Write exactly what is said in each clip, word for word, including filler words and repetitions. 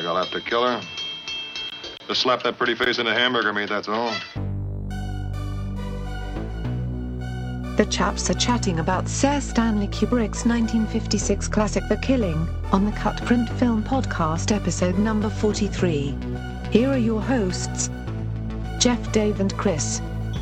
I'll have to kill her. Just slap that pretty face into hamburger meat, that's all. The chaps are chatting about Sir Stanley Kubrick's nineteen fifty-six classic The Killing on the Cut Print Film Podcast, episode number forty-three. Here are your hosts, Jeff, Dave, and Chris.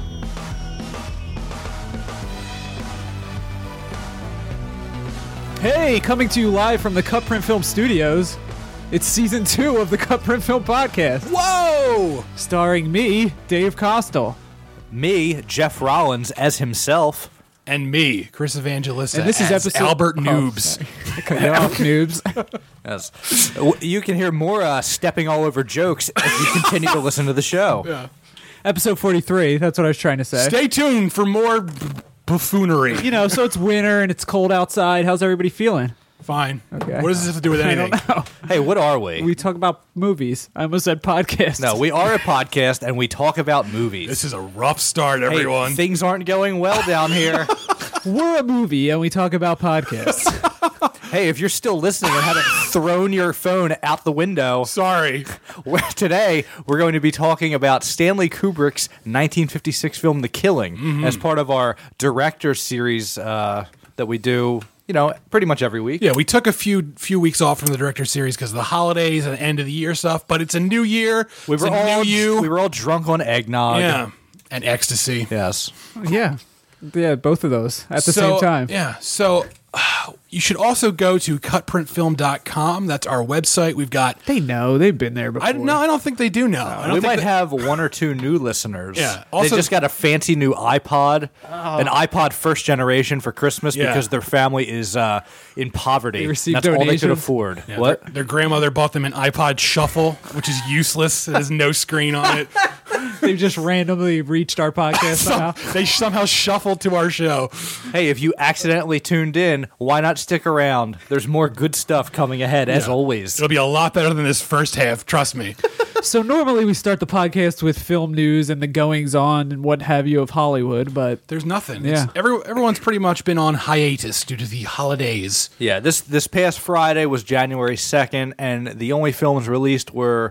Hey, coming to you live from the Cut Print Film Studios. It's season two of the Cut Print Film Podcast. Whoa! Starring me, Dave Costal. Me, Jeff Rollins, as himself. And me, Chris Evangelista, And this is as episode- Albert Oh, Noobs. Cut you off, noobs. Yes. You can hear more uh, stepping all over jokes if you continue to listen to the show. Yeah. Episode forty-three, that's what I was trying to say. Stay tuned for more b- buffoonery. You know, so it's winter and it's cold outside. How's everybody feeling? Fine. Okay. What does this have to do with I anything? don't know. Hey, what are we? We talk about movies. I almost said podcast. No, we are a podcast and we talk about movies. This is a rough start, Hey, everyone. things aren't going well down here. We're a movie and we talk about podcasts. Hey, if you're still listening and haven't thrown your phone out the window, Sorry. well, today we're going to be talking about Stanley Kubrick's nineteen fifty-six film The Killing Mm-hmm. as part of our director series uh, that we do, you know, pretty much every week. Yeah, we took a few few weeks off from the director series because of the holidays and end of the year stuff, but it's a new year. We it's were a all new you. we were all drunk on eggnog. yeah. And ecstasy. Yes. Yeah. Yeah, both of those at the So, same time. Yeah. So uh, you should also go to cut print film dot com. That's our website. We've got They know. They've been there before. I no, I don't think they do know. I don't We think might that- have one or two new listeners. Yeah, they also- just got a fancy new iPod, an iPod first generation for Christmas Yeah. because their family is uh, in poverty. They received That's all they could donations? afford. Yeah, What? Their, their grandmother bought them an iPod Shuffle, which is useless. It has no screen on it. They've just randomly reached our podcast somehow. They somehow shuffled to our show. Hey, if you accidentally tuned in, why not stick around? There's more good stuff coming ahead, as Yeah. always. It'll be a lot better than this first half. Trust me. So normally we start the podcast with film news and the goings on and what have you of Hollywood, but There's nothing. Yeah. It's, every, everyone's pretty much been on hiatus due to the holidays. Yeah, this this past Friday was January second, and the only films released were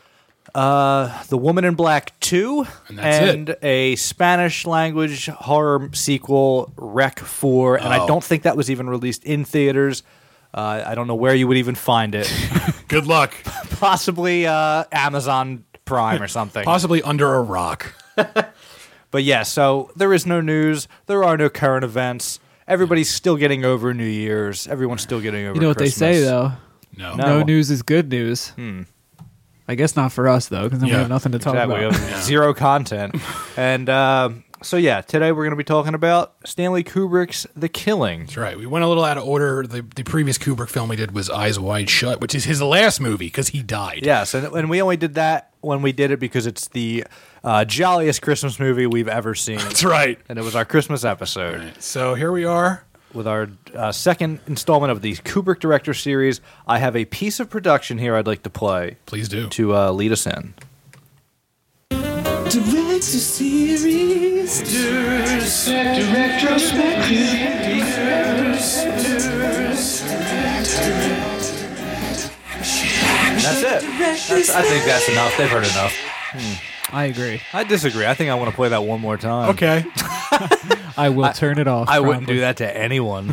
uh, The Woman in Black two And that's and a Spanish language horror sequel, Rec four, and I Oh. don't think that was even released in theaters. Uh, I don't know where you would even find it. Good luck. Possibly uh, Amazon Prime or something. Possibly under a rock. But yeah, so there is no news. There are no current events. Everybody's still getting over New Year's. Everyone's still getting over you know what Christmas. they say though. No. No, No. news is good news. I guess not for us though, because then Yeah. we have nothing to talk Exactly. about. We have zero content. And uh, so, yeah, today we're going to be talking about Stanley Kubrick's The Killing. That's right. We went a little out of order. The, the previous Kubrick film we did was Eyes Wide Shut, which is his last movie because he died. Yes, and, and we only did that when we did it because it's the uh, jolliest Christmas movie we've ever seen. That's right. And it was our Christmas episode So here we are. with our uh, second installment of the Kubrick Director Series. I have a piece of production here I'd like to play Please do. to uh, lead us in. Director series. That's it. That's, I think that's enough. They've heard enough. I agree. I disagree. I think I want to play that one more time. Okay. I will turn it off. I wouldn't promptly. do that to anyone.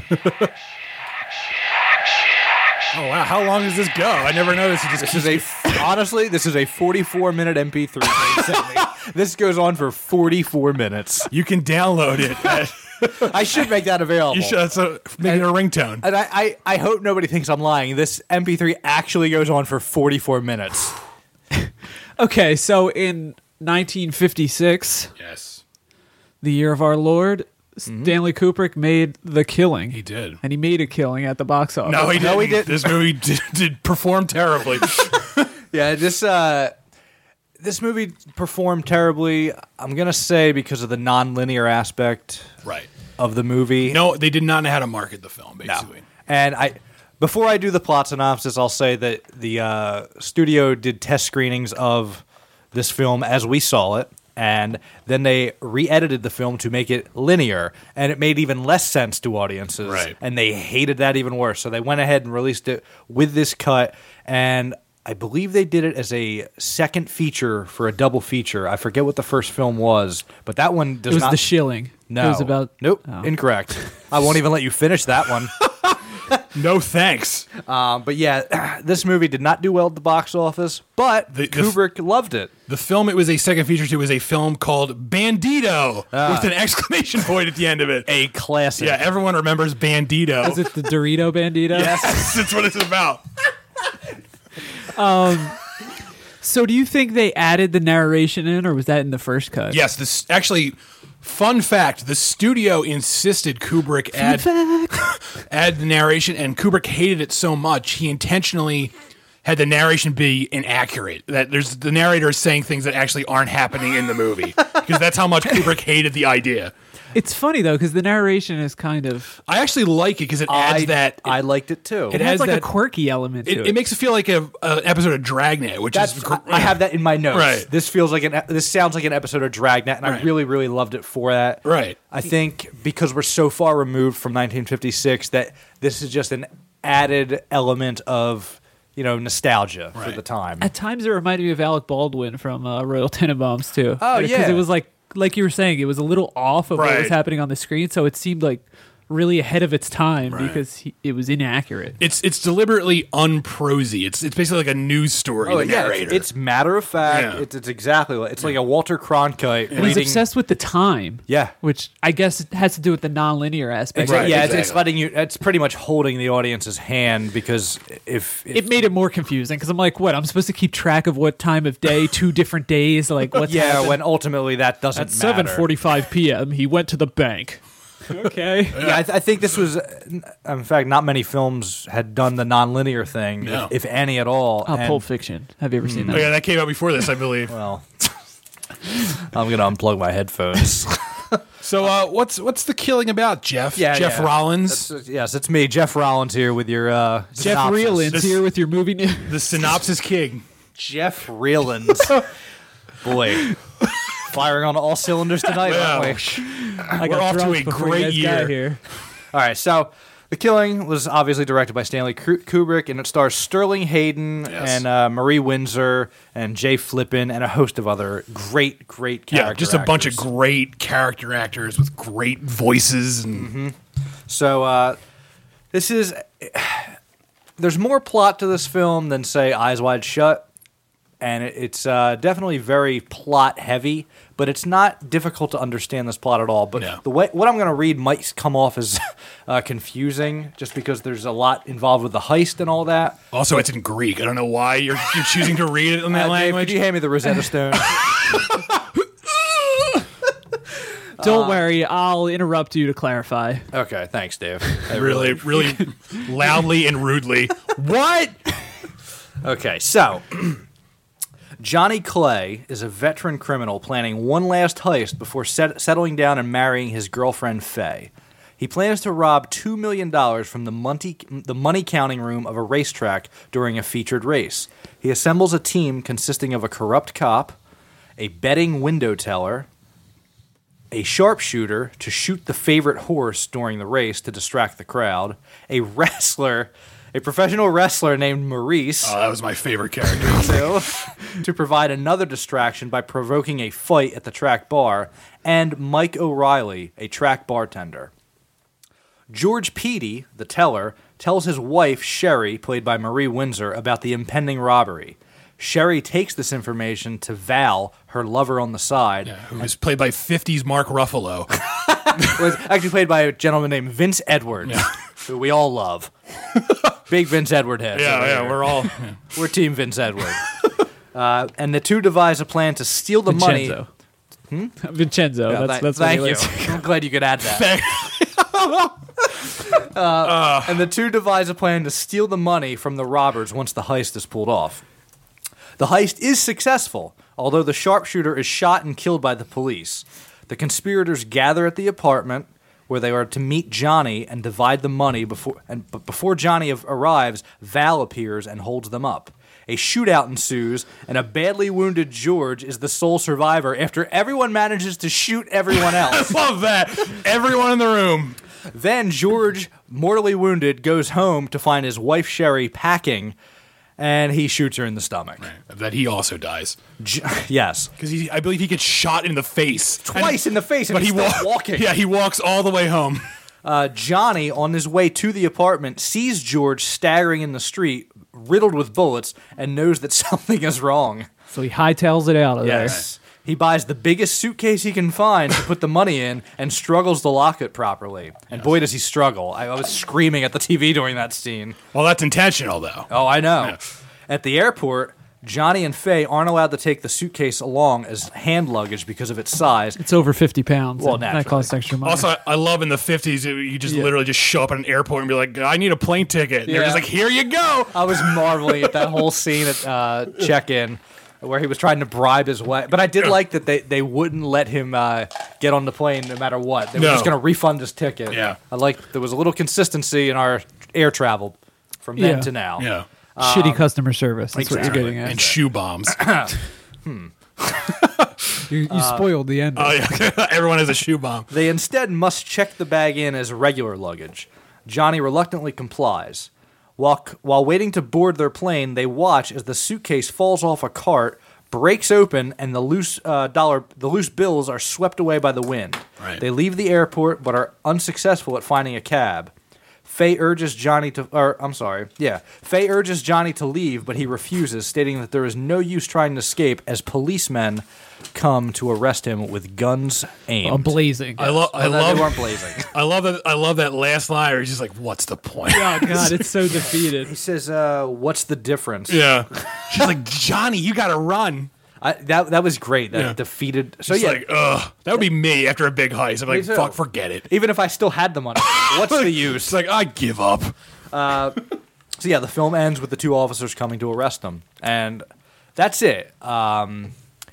Oh, wow. How long does this go? I never noticed. It just This is a honestly, this is a forty-four minute M P three. they sent me. This goes on for forty-four minutes. You can download it. I should make that available. You should that's a, make it a ringtone. And I, I, I hope nobody thinks I'm lying. This M P three actually goes on for forty-four minutes. Okay, so in nineteen fifty-six, Yes. the year of our Lord, Stanley Kubrick made The Killing. He did. And he made a killing at the box office. No, he didn't. No, he didn't. This movie did, did perform terribly. Yeah, this uh, this movie performed terribly. I'm gonna say because of the non-linear aspect Right. of the movie. No, they did not know how to market the film, No. basically. And I, before I do the plot synopsis, I'll say that the uh, studio did test screenings of this film as we saw it, and then they re-edited the film to make it linear, and it made even less sense to audiences. Right. And they hated that even worse, so they went ahead and released it with this cut, and I believe they did it as a second feature for a double feature. I forget what the first film was, but that one does It was not. The Shilling. No, It was about. nope, Oh. incorrect. I won't even let you finish that one. No thanks. Um, but yeah, this movie did not do well at the box office, but The- the- Kubrick loved it. The film it was a second feature to was a film called Bandito with an exclamation point at the end of it. A classic. Yeah, everyone remembers Bandito. Is it the Dorito Bandito? Yes, that's what it's about. So do you think they added the narration in, or was that in the first cut? Yes, this actually. Fun fact: the studio insisted Kubrick add add the narration, and Kubrick hated it so much he intentionally had the narration be inaccurate. That there's the narrator is saying things that actually aren't happening in the movie because that's how much Kubrick hated the idea. It's funny though because the narration is kind of I actually like it because it adds I, that. I liked it too. it, It has has like that- a quirky element to It, it. it makes it feel like a, a episode of Dragnet, which That's, is gr- I have that in my notes. Right. This feels like an. This sounds like an episode of Dragnet, and I Right. really, really loved it for that. Right. I think because we're so far removed from nineteen fifty-six that this is just an added element of you know nostalgia for Right. the time. At times it reminded me of Alec Baldwin from uh, Royal Tenenbaums too. Oh, because yeah. it was like like you were saying, it was a little off of what was Right. happening on the screen, so it seemed like really ahead of its time Right. because he, it was inaccurate. It's it's deliberately unprosy. It's it's basically like a news story. Oh the yeah, narrator. it's, it's matter of fact. Yeah. It's, it's exactly like it's like a Walter Cronkite. And he's reading- obsessed with the time. Yeah. Which I guess has to do with the nonlinear aspect. Exactly. Right, yeah, it's, it's exactly. letting you. It's pretty much holding the audience's hand because if, if It made it more confusing because I'm like, what? I'm supposed to keep track of what time of day, two different days, like what's yeah, happened? when ultimately that doesn't At seven matter. forty-five p.m. he went to the bank. Okay. Yeah, I, th- I think this was, uh, in fact, not many films had done the nonlinear thing, No. if, if any at all. Oh, and- Pulp Fiction. Have you ever seen Oh, that? yeah, that came out before this, I believe. Well, I'm gonna unplug my headphones. So, uh, what's what's the killing about, Jeff? Yeah, Jeff yeah. Rollins. That's- yes, it's me, Jeff Rollins, here with your uh, Jeff synopsis. Reelan's This- here with your movie news. The synopsis king. Jeff Reelands. Boy, firing on all cylinders tonight, aren't we? I We're off to drunk a before you great guys got year. here. All right, so The Killing was obviously directed by Stanley Ku- Kubrick, and it stars Sterling Hayden Yes. and uh, Marie Windsor and Jay Flippin and a host of other great, great character Yeah, just a bunch of actors. great character actors with great voices and So uh, this is there's more plot to this film than say Eyes Wide Shut, and it, it's uh, definitely very plot heavy. But it's not difficult to understand this plot at all. But No. the way what I'm going to read might come off as uh, confusing, just because there's a lot involved with the heist and all that. also it's in Greek. I don't know why you're, you're choosing to read it in that Uh, Dave, language. could you hand me the Rosetta Stone? Don't worry, I'll interrupt you to clarify. Okay, thanks, Dave. I really, really loudly and rudely. What? Okay, so Johnny Clay is a veteran criminal planning one last heist before set- settling down and marrying his girlfriend Faye. He plans to rob two million dollars from the money, the money counting room of a racetrack during a featured race. He assembles a team consisting of a corrupt cop, a betting window teller, a sharpshooter to shoot the favorite horse during the race to distract the crowd, a wrestler, a professional wrestler named Maurice, Oh, that was my favorite character. to, to provide another distraction by provoking a fight at the track bar, and Mike O'Reilly, a track bartender. George Peedy, the teller, tells his wife, Sherry, played by Marie Windsor, about the impending robbery. Sherry takes this information to Val, her lover on the side, Who was played by fifties Mark Ruffalo. was actually played by a gentleman named Vince Edwards, who we all love. Big Vince Edward heads. Yeah, over yeah, here. we're all. We're Team Vince Edward. uh, and the two devise a plan to steal the money. Vincenzo. Vincenzo. Yeah, that's th- that's thank what he you. likes. I'm glad you could add that. uh, and the two devise a plan to steal the money from the robbers once the heist is pulled off. The heist is successful, although the sharpshooter is shot and killed by the police. The conspirators gather at the apartment where they are to meet Johnny and divide the money before and but before Johnny av- arrives, Val appears and holds them up. A shootout ensues, and a badly wounded George is the sole survivor after everyone manages to shoot everyone else. Love that. Everyone in the room. Then George, mortally wounded, goes home to find his wife Sherry packing, and he shoots her in the stomach. That he also dies. J- yes. Because I believe he gets shot in the face. Twice And- in the face, and but he's he still wa- walking. Yeah, he walks all the way home. Uh, Johnny, on his way to the apartment, sees George staggering in the street, riddled with bullets, and knows that something is wrong. So he hightails it out of Yes. He buys the biggest suitcase he can find to put the money in and struggles to lock it properly. And boy, does he struggle. I, I was screaming at the T V during that scene. Well, that's intentional, though. Oh, I know. Yeah. At the airport, Johnny and Faye aren't allowed to take the suitcase along as hand luggage because of its size. It's over fifty pounds. Well, and that naturally. costs extra money. Also, I, I love in the fifties, you just Yeah. literally just show up at an airport and be like, I need a plane ticket. And they're Yeah. just like, here you go. I was marveling at that whole scene at uh, check-in where he was trying to bribe his way. But I did like that they, they wouldn't let him uh, get on the plane no matter what. They were No. just going to refund his ticket. Yeah. I like there was a little consistency in our air travel from then Yeah. to now. Yeah. Shitty customer service. That's what Exactly. you're getting at. And shoe bombs. You, you spoiled the end. Oh, yeah. Everyone has a shoe bomb. They instead must check the bag in as regular luggage. Johnny reluctantly complies. While, while waiting to board their plane, they watch as the suitcase falls off a cart, breaks open, and the loose uh, dollar, the loose bills are swept away by the wind. Right. They leave the airport but are unsuccessful at finding a cab. Faye urges Johnny to, or I'm sorry, yeah. Faye urges Johnny to leave, but he refuses, stating that there is no use trying to escape as policemen come to arrest him with guns aimed. Oh, blazing. I, lo- I Well, love they weren't blazing. I love that. I love that last line where he's just like, "What's the point?" Oh, God, it's so defeated. He says, uh, "What's the difference?" Yeah, she's like, "Johnny, you got to run." I, that that was great. That Yeah. defeated. So It's yeah, like, ugh, that would be me after a big heist. I'm like, too. fuck, forget it. even if I still had the money, what's the use? It's like I give up. So yeah, the film ends with the two officers coming to arrest him, and that's it. Um,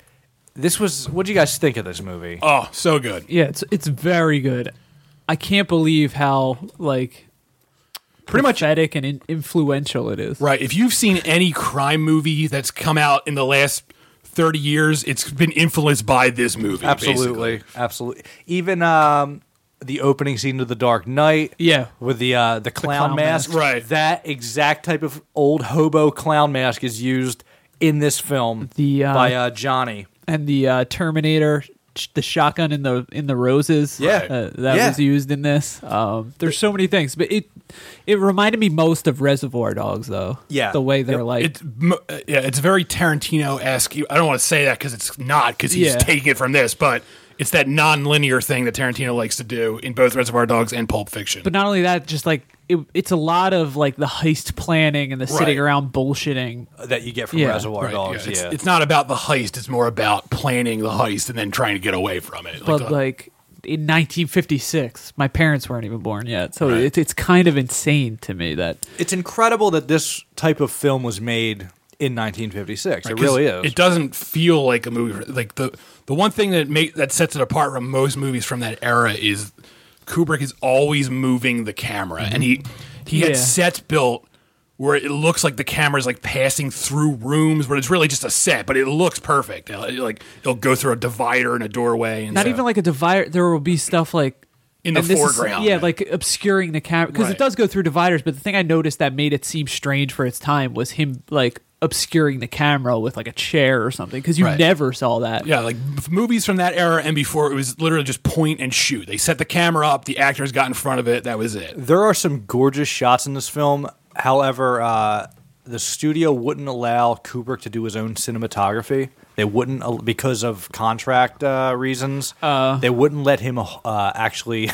this was. What do you guys think of this movie? Oh, so good. Yeah, it's it's very good. I can't believe how like Pretty much pathetic and in- influential it is. Right. If you've seen any crime movie that's come out in the last thirty years, it's been influenced by this movie. Absolutely, basically. absolutely. Even um, the opening scene of The Dark Knight. Yeah. With the uh, the clown, clown mask. mask. Right. That exact type of old hobo clown mask is used in this film The, uh, by uh, Johnny. And the uh, Terminator, sh- the shotgun in the in the roses. Yeah. uh, that Yeah. was used in this. Um, there's so many things, but it it reminded me most of Reservoir Dogs, though. Yeah. the way they're Yep. like. It's mo- uh, yeah, it's very Tarantino esque. I don't want to say that because it's not, because he's Yeah. taking it from this, but it's that non-linear thing that Tarantino likes to do in both Reservoir Dogs and Pulp Fiction. But not only that, just like it, it's a lot of like the heist planning and the sitting Right. around bullshitting. That you get from Yeah. Reservoir Right, Dogs. yeah. Yeah, It's, it's not about the heist. It's more about planning the heist and then trying to get away from it. But the- like in nineteen fifty-six, my parents weren't even born yet, so Right. it's it's kind of insane to me that It's incredible that this type of film was made in nineteen fifty-six. It 'cause really is. It doesn't feel like a movie. Like the the one thing that make that sets it apart from most movies from that era is Kubrick is always moving the camera, and he he had Yeah. sets built where it looks like the camera's like passing through rooms, but it's really just a set. But it looks perfect. It'll, like it'll go through a divider and a doorway, and not so- even like a divider. There will be stuff like In the and this is- foreground. yeah, like obscuring the camera because Right. it does go through dividers. But the thing I noticed that made it seem strange for its time was him like obscuring the camera with like a chair or something because you Right. never saw that. Yeah, like f- movies from that era and before, it was literally just point and shoot. They set the camera up, the actors got in front of it, that was it. There are some gorgeous shots in this film. However, uh, the studio wouldn't allow Kubrick to do his own cinematography. They wouldn't al- because of contract uh, reasons. Uh. they wouldn't let him uh, actually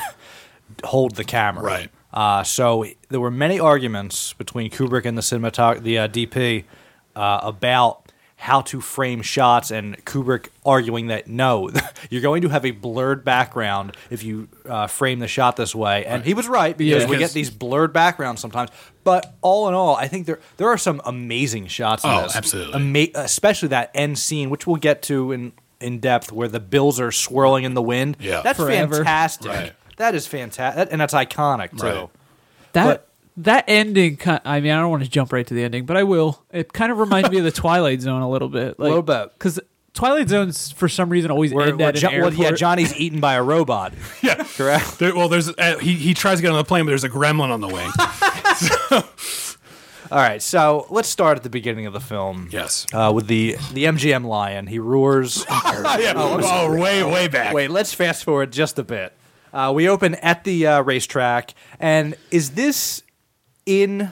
hold the camera. Right. Uh, so there were many arguments between Kubrick and the cinematog- the uh, D P uh, about how to frame shots, and Kubrick arguing that no, you're going to have a blurred background if you uh, frame the shot this way. And he was right because Yeah. we get these blurred backgrounds sometimes. But all in all, I think there there are some amazing shots in Oh, this. absolutely. Ama- especially that end scene, which we'll get to in, in depth, where the bills are swirling in the wind. Yeah. That's Forever. fantastic. Right. That is fantastic. And that's iconic, too. Right. That But- that ending, ki- I mean, I don't want to jump right to the ending, but I will. It kind of reminds me of the Twilight Zone a little bit, like, Little bit. because Twilight Zones for some reason always Where, end where at an Jo- well, airport. yeah, Johnny's eaten by a robot. Yeah, Correct. There, well, there's uh, he he tries to get on the plane, but there's a gremlin on the wing. All right, so let's start at the beginning of the film. Yes. Uh, with the the M G M lion. He roars. yeah. Oh, way, way back. Wait, let's fast forward just a bit. Uh, we open at the uh, racetrack, and is this in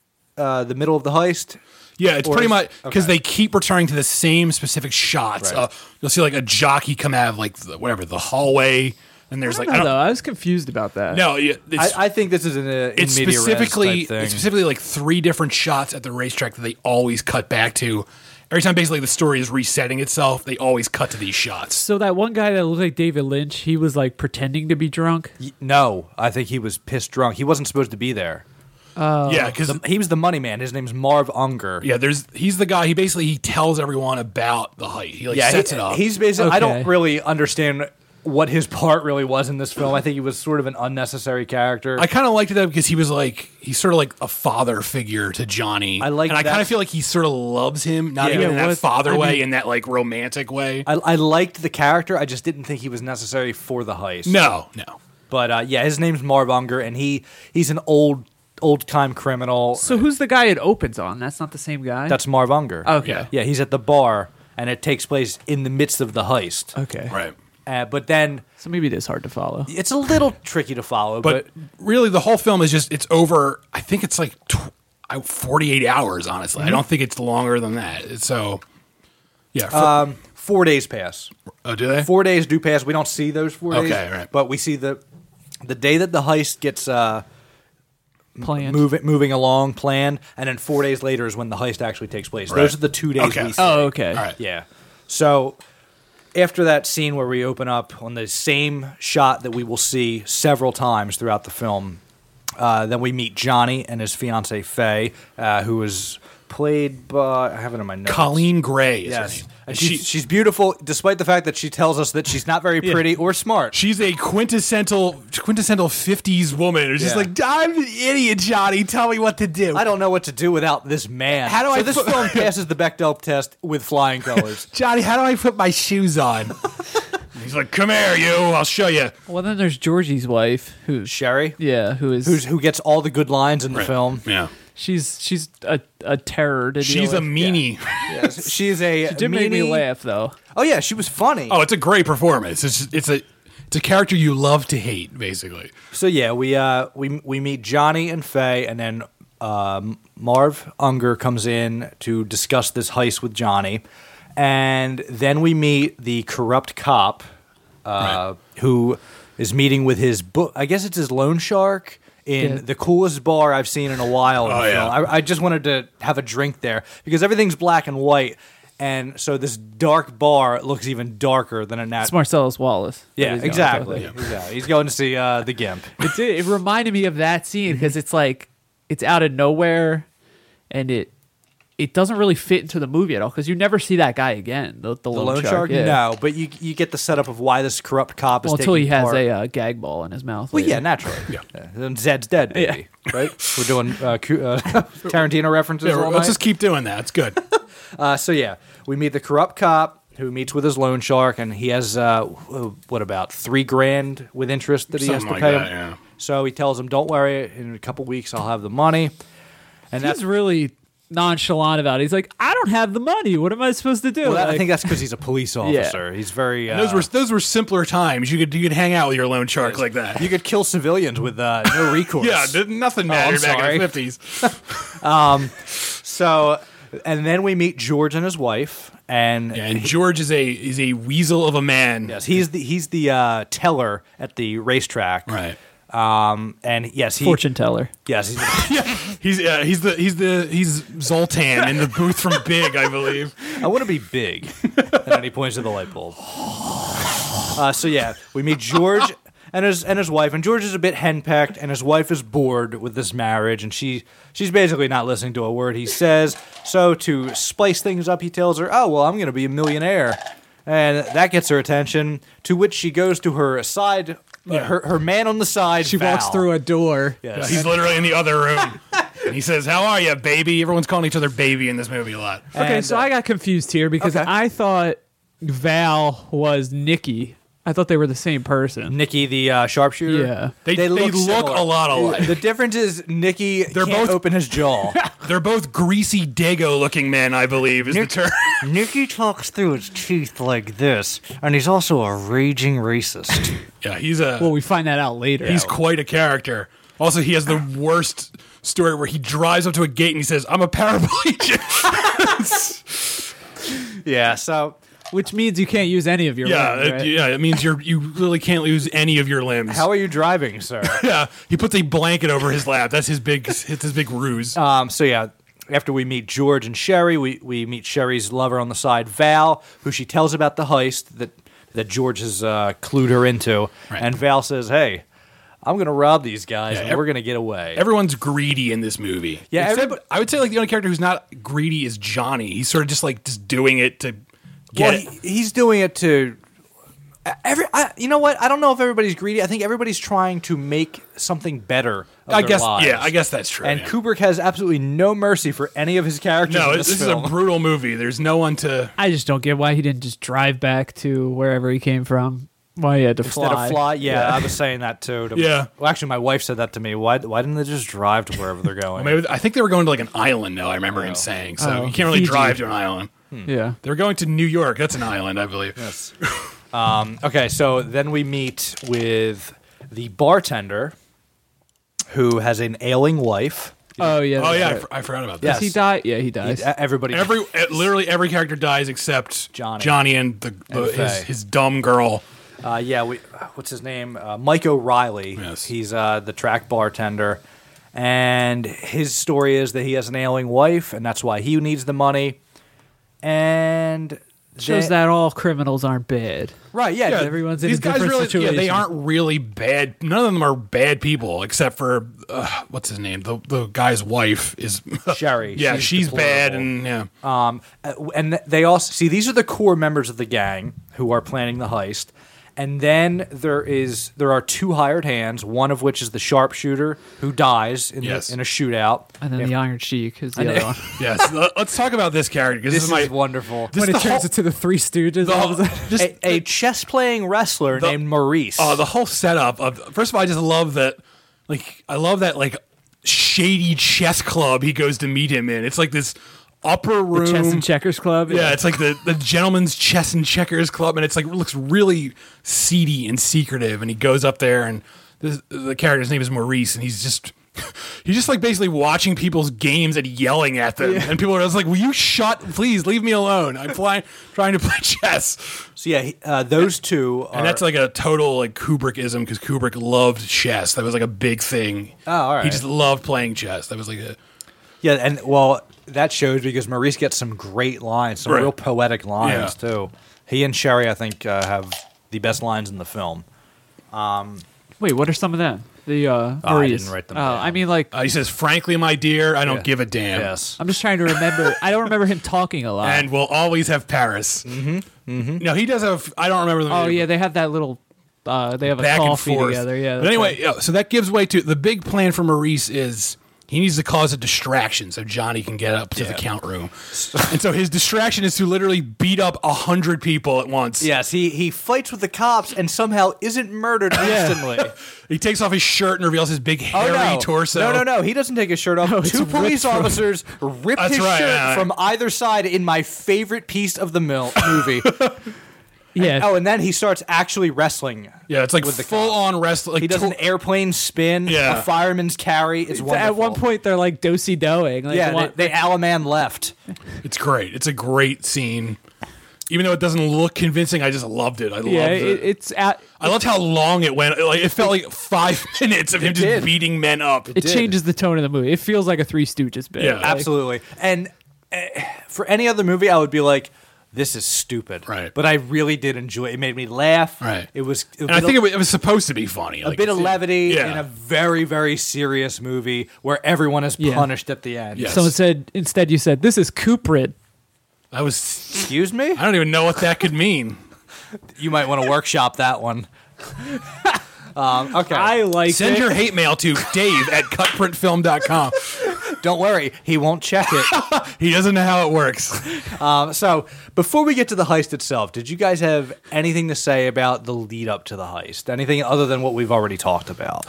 uh, the middle of the heist? Yeah, it's Or pretty is- much because okay. they keep returning to the same specific shots. Right. Uh, you'll see like a jockey come out of like the, whatever the hallway, and there's I like don't I know, don't though. I was confused about that. no, yeah, it's, I, I think this is an uh, in it's media res specifically type thing. it's specifically like three different shots at the racetrack that they always cut back to. Every time basically the story is resetting itself, they always cut to these shots. So that one guy that looked like David Lynch, he was like pretending to be drunk. Y- no, I think he was pissed drunk. He wasn't supposed to be there. yeah, because The- he was the money man. His name's Marv Unger. yeah, there's he's the guy. He basically he tells everyone about the height. He like Yeah, sets he- it up. He's basically. I don't Okay. really understand what his part really was in this film. I think he was sort of an unnecessary character. I kind of liked it though because he was like he's sort of like a father figure to Johnny. I like and I that- kind of feel like he sort of loves him, not Yeah. even in Yeah, that what- father I way, mean- in that like romantic way. I, I liked the character. I just didn't think he was necessary for the heist. no, no. But uh, yeah, his name's Marv Unger, and he he's an old old time criminal. So who's the guy it opens on? That's not the same guy? That's Marv Unger. Okay. Yeah. Yeah, he's at the bar, and it takes place in the midst of the heist. Okay. Right. Uh, but then So maybe it is hard to follow. it's a little tricky to follow. But But, really, the whole film is just it's over. I think it's like tw- I- forty-eight hours. Honestly, I don't think it's longer than that. It's So, yeah. For, um, four days pass. oh, do they? Four days do pass. We don't see those four days. Okay, right. But we see the the day that the heist gets uh, Planned. moving moving along, planned, and then four days later is when the heist actually takes place. Right. Those are the two days Okay. we see. Oh, okay. All right. Yeah. So after that scene where we open up on the same shot that we will see several times throughout the film, uh, then we meet Johnny and his fiancee Faye, uh, who is played by I have it in my notes. Colleen Gray. Is her Yes. name. And She- she's, she's beautiful, despite the fact that she tells us that she's not very pretty or smart. She's a quintessential quintessential fifties woman. It's just Yeah. like, I'm an idiot, Johnny. Tell me what to do. I don't know what to do without this man. How do so I this put- film passes the Bechdel test with flying colors. Johnny, how do I put my shoes on? He's like, come here, you. I'll show you. Well, then there's Georgie's wife, who's Sherry, yeah, who is who's who gets all the good lines in the film. Yeah. she's she's a, a terror to deal She's a with. meanie. Yes, she's a She did make me meanie- laugh though. Oh yeah, she was funny. Oh, it's a great performance. It's it's a it's a character you love to hate, basically. So yeah, we uh we we meet Johnny and Faye, and then um, Marv Unger comes in to discuss this heist with Johnny, and then we meet the corrupt cop uh, who is meeting with his book. I guess it's his loan shark in Yeah. the coolest bar I've seen in a while. In Oh, the yeah. film. I, I just wanted to have a drink there because everything's black and white. And so this dark bar looks even darker than a It's natural. Marcellus Wallace. that Yeah, he's going exactly. with. Yeah, he's going to see uh, the Gimp. It did. It reminded me of that scene because it's like it's out of nowhere, and it it doesn't really fit into the movie at all because you never see that guy again. The, the, The lone, loan shark? yeah. No, but you you get the setup of why this corrupt cop is Well, until he taking has part. a uh, gag ball in his mouth. Well, later. yeah, naturally. Yeah. Then Zed's dead, baby. Right? We're doing uh, Cu- uh, Tarantino references Yeah, all let's night. just keep doing that. It's good. Uh, so yeah, we meet the corrupt cop who meets with his loan shark, and he has uh, what about three grand with interest that he has to Something pay like him. that, yeah. So he tells him, "Don't worry, in a couple weeks I'll have the money." And that's He's really nonchalant about it. He's like, I don't have the money. What am I supposed to do? well, that- I Like, think that's because he's a police officer. He's very. Uh, Those were those were simpler times. You could you could hang out with your loan shark like that. you could kill civilians with uh, no recourse. Yeah, th- nothing Oh, I'm mattered back sorry. in the fifties. So, and then we meet George and his wife, and And George is a is a weasel of a man. yes, he's the he's the uh, teller at the racetrack, Right. Um, and yes, he fortune teller. yes, he's, He's uh, he's the he's the he's Zoltan in the booth from Big, I believe. I want to be big. And then he points to the light bulb. Uh, so yeah, we meet George and his and his wife, and George is a bit henpecked, and his wife is bored with this marriage, and she she's basically not listening to a word he says. So to spice things up, he tells her, "Oh well, I'm going to be a millionaire," and that gets her attention. To which she goes to her side, her her man on the side. She walks Val. through a door. Yes. He's literally in the other room. And he says, "How are you, baby?" Everyone's calling each other baby in this movie a lot. Okay, And, so uh, I got confused here because okay. I thought Val was Nikki I thought they were the same person. Nikki, the uh, sharpshooter. Yeah. They, they, look, similar. a lot alike. The difference is Nikki They're can't both- open his jaw. They're both greasy Dago-looking men, I believe, is the term. Nikki talks through his teeth like this, and he's also a raging racist. Yeah, he's a Well, we find that out later. he's quite a character. Also, he has the worst story where he drives up to a gate and he says, "I'm a paraplegic." Yeah, so Which means you can't use any of your yeah, limbs, it, right? yeah, it means you're you really can't lose any of your limbs. how are you driving, sir? Yeah, he puts a blanket over his lap. That's his big, it's his big ruse. Um, so yeah, after we meet George and Sherry, we, we meet Sherry's lover on the side, Val, who she tells about the heist that that George has uh, clued her into, Right. and Val says, "Hey, I'm gonna rob these guys, Yeah, and ev- we're gonna get away." Everyone's greedy in this movie. Yeah, Except, everybody- I would say like the only character who's not greedy is Johnny. He's sort of just like just doing it to well, get. he, he's doing it to. Every, I, you know what? I don't know if everybody's greedy. I think everybody's trying to make something better. Of I their guess, lives. yeah, I guess that's true. And yeah. Kubrick has absolutely no mercy for any of his characters. no, in this, this, is film. a brutal movie. There's no one to. I just don't get why he didn't just drive back to wherever he came from. Why he had to Instead fly. of fly, yeah, I was saying that too. to- Yeah. Well, actually, my wife said that to me. Why? Why didn't they just drive to wherever they're going? Maybe I think they were going to like an island. No, I remember him saying. So Oh, you can't really Fiji. drive to an island. Yeah. They were going to New York. That's an island, I believe. Yes. um, okay, so then we meet with the bartender, who has an ailing wife. Oh yeah. Oh that's yeah, I, right. for- I forgot about Yes. this. Does he die? Yeah, he dies. He- everybody. Every uh, literally every character dies except Johnny. Johnny and the, the And his, Faye. his dumb girl. Uh, yeah, we, what's his name? Uh, Mike O'Reilly. Yes. He's uh, the track bartender. And his story is that he has an ailing wife, and that's why he needs the money. And Shows then- that all criminals aren't bad. Right, yeah. Yeah, everyone's in these a guys different really, situation. Yeah, they aren't really bad. None of them are bad people, except for uh, what's his name? The the guy's wife is Sherry. Yeah, She's she's, bad, deplorable. and yeah. Um, uh, and th- they also see these are the core members of the gang who are planning the heist. And then there is there are two hired hands, one of which is the sharpshooter who dies in, Yes. the, in a shootout. And then If- the Iron Sheik is the And- other one. Yes, let- let's talk about this character because this this, is is my wonderful. This when is it the turns whole- into the Three Stooges. the all of a whole- sudden. just a, a chess playing wrestler The- named Maurice. Oh, the whole setup of first of all, I just love that. Like, I love that like shady chess club he goes to meet him in. It's like this upper room. Chess and Checkers Club. Yeah, it's like the, the gentleman's chess and checkers club, and it's like it looks really seedy and secretive. And he goes up there, and this, the character's name is Maurice, and he's just he's just like basically watching people's games and yelling at them. And people are just like, "Will you shut? Please leave me alone. I'm flying, trying to play chess." So yeah, he- uh, those two are. And that's like a total like Kubrickism because Kubrick loved chess. That was like a big thing. Oh, all right. He just loved playing chess. That was like a yeah, and well, that shows because Maurice gets some great lines, some Right. real poetic lines Yeah. too. He and Sherry, I think, uh, have the best lines in the film. Wait, what are some of them? The uh, Oh, I Maurice. didn't write them Oh, down. I mean, like, uh, he says, "Frankly, my dear, I don't Yeah. give a damn." Yes. I'm just trying to remember. I don't remember him talking a lot. And we'll always have Paris. Mm-hmm. Mm-hmm. No, he does have. I don't remember the. oh movie, yeah, they have that little. Uh, they have a back and coffee forth together. Yeah. But that's anyway, right. yeah, so that gives way to the big plan for Maurice is he needs to cause a distraction so Johnny can get up to the count room. And so his distraction is to literally beat up a hundred people at once. Yes, he he fights with the cops and somehow isn't murdered instantly. He takes off his shirt and reveals his big Oh, hairy no. torso. No, no, no. He doesn't take his shirt off. it's Two ripped police from- officers rip That's his right, shirt yeah. from either side in my favorite piece of the mil- movie. yeah. Oh, and then he starts actually wrestling. Yeah, it's like with the full cops. on wrestling. Like He does an to- airplane spin, Yeah. a fireman's carry. It's wonderful. At one point, they're like do-si doing. Like, yeah, one- they, they Alaman left. It's great. It's a great scene. Even though it doesn't look convincing, I just loved it. I loved yeah, it. it, it's at. I loved how long it went. Like it felt like five minutes of him just did. beating men up. It did. changes the tone of the movie. It feels like a Three Stooges bit. Yeah. Like, Absolutely. And uh, for any other movie, I would be like, this is stupid. Right. But I really did enjoy it. It made me laugh. Right. It was. It And I think it was, it was supposed to be funny. a Like, bit of levity yeah. in a very, very serious movie where everyone is Yeah. punished at the end. Yes. Someone said instead. You said this is Cuprid. That was. Excuse me? I don't even know what that could mean. You might want to workshop that one. um, okay. I like Send it. your hate mail to Dave at cutprintfilm dot com. Don't worry, he won't check it. He doesn't know how it works. Um, so before we get to the heist itself, did you guys have anything to say about the lead up to the heist? Anything other than what we've already talked about?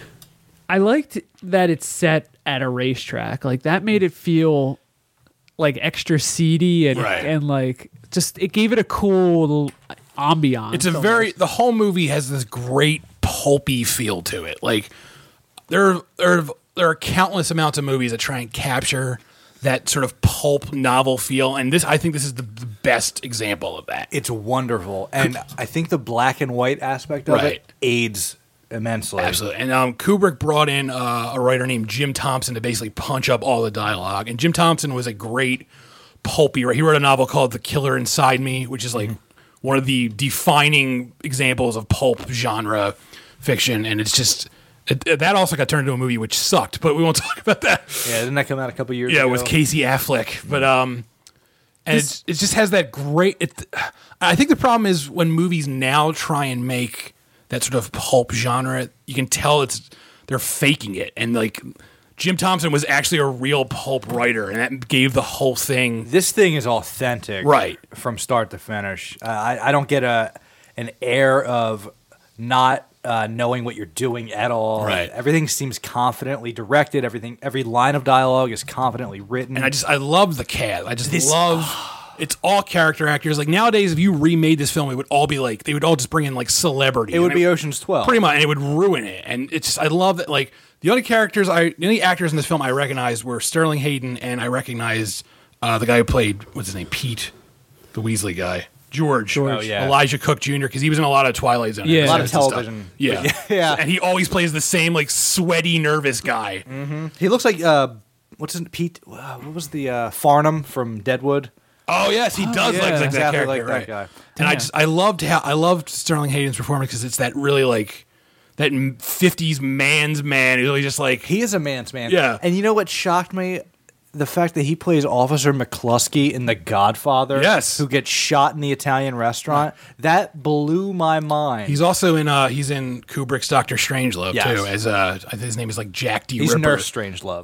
I liked that it's set at a racetrack. Like that made it feel like extra seedy and Right. and like just it gave it a cool little ambiance. It's a almost. very the whole movie has this great pulpy feel to it. Like there there there are countless amounts of movies that try and capture that sort of pulp novel feel, and this I think this is the, the best example of that. It's wonderful, and I think the black and white aspect of Right. it aids immensely. Absolutely. And um, Kubrick brought in uh, a writer named Jim Thompson to basically punch up all the dialogue. And Jim Thompson was a great pulpy writer. He wrote a novel called The Killer Inside Me, which is like one of the defining examples of pulp genre fiction. And it's just it, that also got turned into a movie, which sucked. But we won't talk about that. Yeah, didn't that come out a couple years Yeah, ago? with Casey Affleck. But um, and it's, it just has that great. It, I think the problem is when movies now try and make that sort of pulp genre, you can tell it's they're faking it, and like Jim Thompson was actually a real pulp writer, and that gave the whole thing This thing is authentic, Right. from start to finish. Uh, I, I don't get a an air of not uh, knowing what you're doing at all. Right. Everything seems confidently directed. Everything, every line of dialogue is confidently written. And I just I love the cast. I just This- love. It's all character actors. Like nowadays, if you remade this film, it would all be like they would all just bring in like celebrity. it would And be Ocean's twelve. pretty much, and it would ruin it. And it's just I love that. Like the only characters I, the only actors in this film I recognized were Sterling Hayden, and I recognized uh, the guy who played what's his name, Pete, the Weasley guy, George, George. Oh, yeah. Elijah Cook Junior Because he was in a lot of Twilight Zone, Yeah. A lot of episodes and stuff. television. Yeah, But yeah. and he always plays the same like sweaty, nervous guy. He looks like uh, what's his Pete? Uh, what was the uh, Farnham from Deadwood? Oh yes, he does yeah. look like that Exactly character, like that right? guy. And I Yeah. just I loved how I loved Sterling Hayden's performance because it's that really like that fifties man's man. He's really just like He is a man's man. Yeah. And you know what shocked me? The fact that he plays Officer McCluskey in The Godfather. Yes. Who gets shot in the Italian restaurant. That blew my mind. he's also in uh he's in Kubrick's Doctor Strangelove Yes. too. As uh I think his name is like Jack D. He's Ripper. Nurse Strangelove.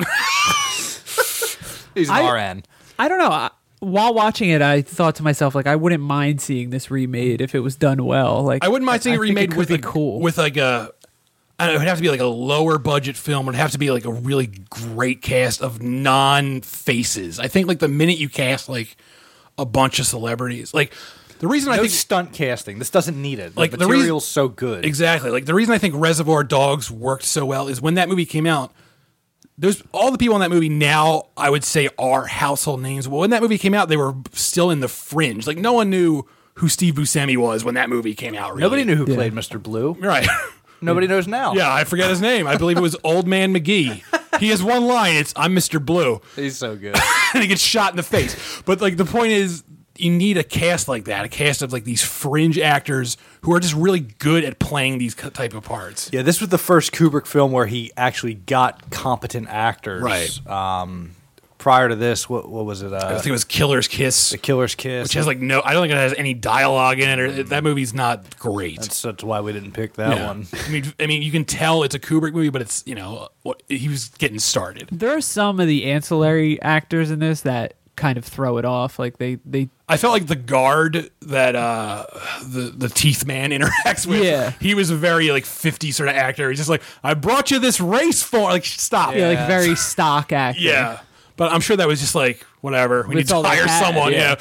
He's an I- R N. I don't know. I, while watching it, I thought to myself, like, I wouldn't mind seeing this remade if it was done well. Like, I wouldn't mind seeing it think remade could with be a, cool. with like a. I don't know, it would have to be like a lower budget film. It would have to be like a really great cast of non faces. I think like the minute you cast like a bunch of celebrities, like the reason I No think stunt casting. This doesn't need it. The Like, the reason- material's so good. exactly like the reason I think Reservoir Dogs worked so well is when that movie came out. There's all the people in that movie now, I would say, are household names. Well, when that movie came out, they were still in the fringe. Like no one knew who Steve Buscemi was when that movie came out. Really. Nobody knew who Yeah. played Mister Blue. Right. Nobody knows now. Yeah, I forget his name. I believe it was Old Man McGee. He has one line. It's "I'm Mister Blue," He's so good. and he gets shot in the face. But like the point is, you need a cast like that, a cast of like these fringe actors who are just really good at playing these co- type of parts. Yeah, this was the first Kubrick film where he actually got competent actors. Right. Um, prior to this, what what was it? I Uh, think it was Killer's Kiss, The Killer's Kiss. which has like no. I don't think it has any dialogue in it. Or that movie's not great. that's, that's why we didn't pick that Yeah. one. I mean, I mean, you can tell it's a Kubrick movie, but it's you know what he was getting started. there are some of the ancillary actors in this that kind of throw it off. Like they, they I felt like the guard that uh, the the teeth man interacts with. Yeah. He was a very like fifty sort of actor. He's just like, I brought you this race for like stop. yeah, Yeah. like very stock acting. But I'm sure that was just like whatever. We need It's to all they hire had, someone. yeah.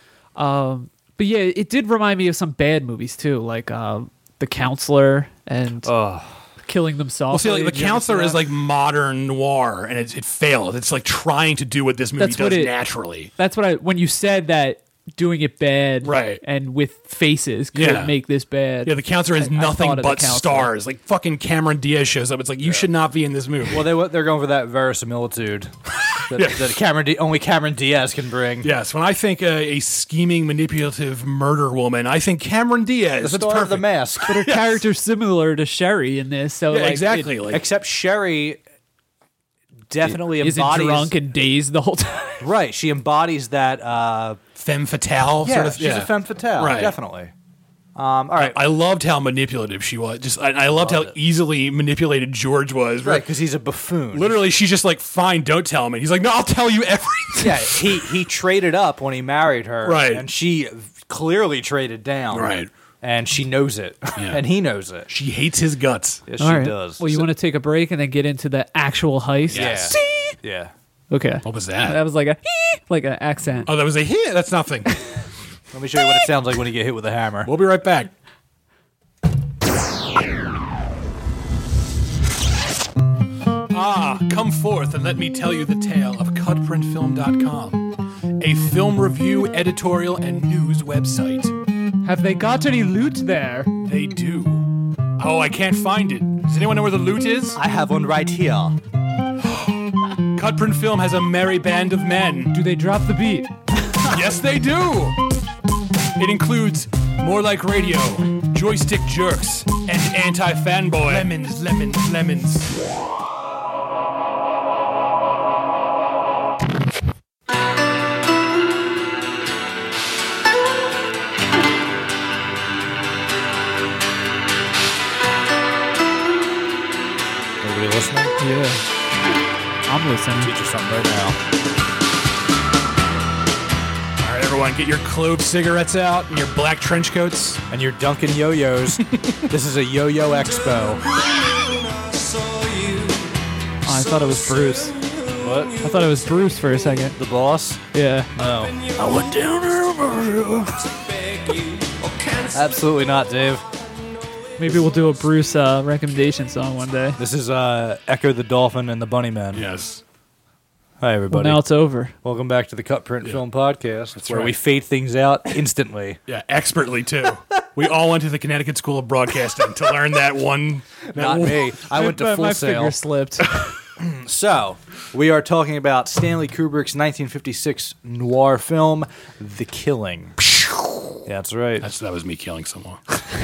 Yeah. But yeah, it did remind me of some bad movies too, like uh, The Counselor and Killing Them Softly. Well, see, like the Did you ever counselor see is that? like modern noir, and it, it failed. It's like trying to do what this movie That's does what it- naturally. That's what I when you said that doing it bad, Right. and with faces could Yeah. make this bad. Yeah, the counselor is I- I nothing thought of The but Counselor. stars. Like fucking Cameron Diaz shows up. It's like you should not be in this movie. Well, they wa- they're going for that verisimilitude that, Yeah. that Cameron Di- only Cameron Diaz can bring. Yes, when I think uh, a scheming, manipulative murder woman, I think Cameron Diaz. The It's star of The perfect. Mask. But her character's similar to Sherry in this, so Yeah, like, exactly. it- like, Except Sherry definitely isn't embodies drunk and dazed the whole time. right. She embodies that. Uh, femme fatale yeah, sort of. she's a femme fatale. Right. Definitely. Um, all right. I loved how manipulative she was. Just I, I loved how it. easily manipulated George was. Right, because he's a buffoon. Literally, she's just like, "Fine, don't tell me." He's like, "No, I'll tell you everything." Yeah, he, he traded up when he married her. Right. And she clearly traded down. Right. And she knows it. Yeah. And he knows it. She hates his guts. Yes, All she right. does. Well, you So- want to take a break and then get into the actual heist? Yeah. Yes. Yeah. Okay. What was that? That was like a like an accent. Oh, that was a hit. That's nothing. Let me show you what it sounds like when you get hit with a hammer. We'll be right back. Ah, come forth and let me tell you the tale of cut print film dot com, a film review, editorial, and news website. Have they got any loot there? They do. Oh, I can't find it. Does anyone know where the loot is? I have one right here. Cut Print Film has a merry band of men. Do they drop the beat? Yes, they do. It includes More Like Radio, Joystick Jerks, and Anti-Fanboy. Lemons, lemons, lemons. Everybody listening? Yeah. I'm listening. Teach you something right now. All right, everyone, get your clove cigarettes out and your black trench coats. And you're dunking yo-yos. This is a yo-yo expo. Oh, I thought it was Bruce. What? I thought it was Bruce for a second. The boss? Yeah. No. I went down Absolutely not, Dave. Maybe we'll do a Bruce uh, recommendation song one day. This is uh, Echo the Dolphin and the Bunnymen. Yes. Hi, Well, everybody. now it's over. Welcome back to the Cut Print Film Podcast, That's where right. we fade things out instantly. Yeah, expertly, too. We all went to the Connecticut School of Broadcasting to learn that one. That Not one- me. I went to my, Full my Sail. finger slipped. So, we are talking about Stanley Kubrick's nineteen fifty-six noir film, The Killing. That's right. That's, that was me killing someone.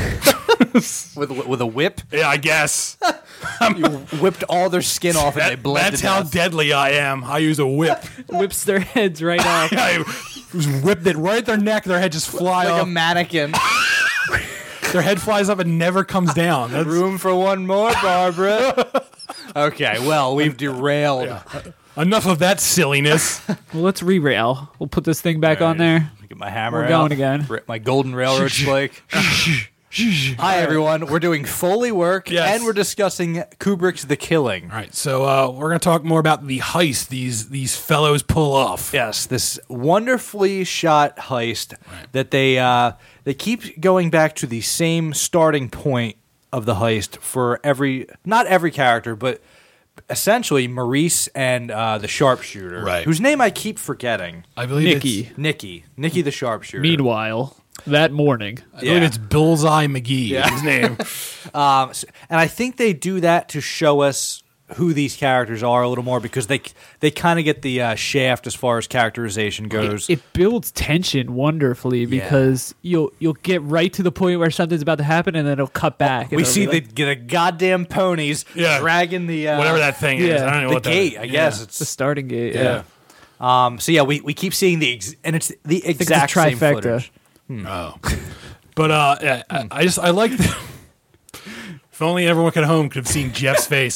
With, with a whip, Yeah, I guess. you whipped all their skin off and they That, bled that's to how death. deadly I am. I use a whip. Whips their heads right off. I just whipped it right at their neck. Their head just fly Like off. a mannequin. Their head flies up and never comes down. That's, Room for one more, Barbara. Okay, well, we've derailed. enough of that silliness. Well, let's re-rail. We'll put this thing back on there. Get my hammer We're out. going again. Rip my golden railroad spike. Hi, everyone. We're doing Foley work, Yes. and we're discussing Kubrick's The Killing. All right, so uh, we're going to talk more about the heist these these fellows pull off. Yes, this wonderfully shot heist that they uh, they keep going back to the same starting point of the heist for every not every character, but essentially Maurice and uh, the sharpshooter, Right. whose name I keep forgetting. I believe Nikki. It's, Nikki, Nikki the sharpshooter. Meanwhile, that morning, I believe Yeah. it's Bullseye McGee. Yeah. His name. Um, s- and I think they do that to show us who these characters are a little more because they they kind of get the uh, shaft as far as characterization goes. it builds tension wonderfully because you'll you'll get right to the point where something's about to happen and then it'll cut back. and we it'll see be the, like, the goddamn ponies Yeah. dragging the uh, Whatever that thing is. yeah, I don't know the what that gate. is. I guess Yeah. it's the starting gate. yeah. Yeah, Um, so yeah, we, we keep seeing the ex- and it's the I think it's exact a same trifecta. footage. Oh. But uh, yeah, I, I just I like. The, if only everyone at home could have seen Jeff's face.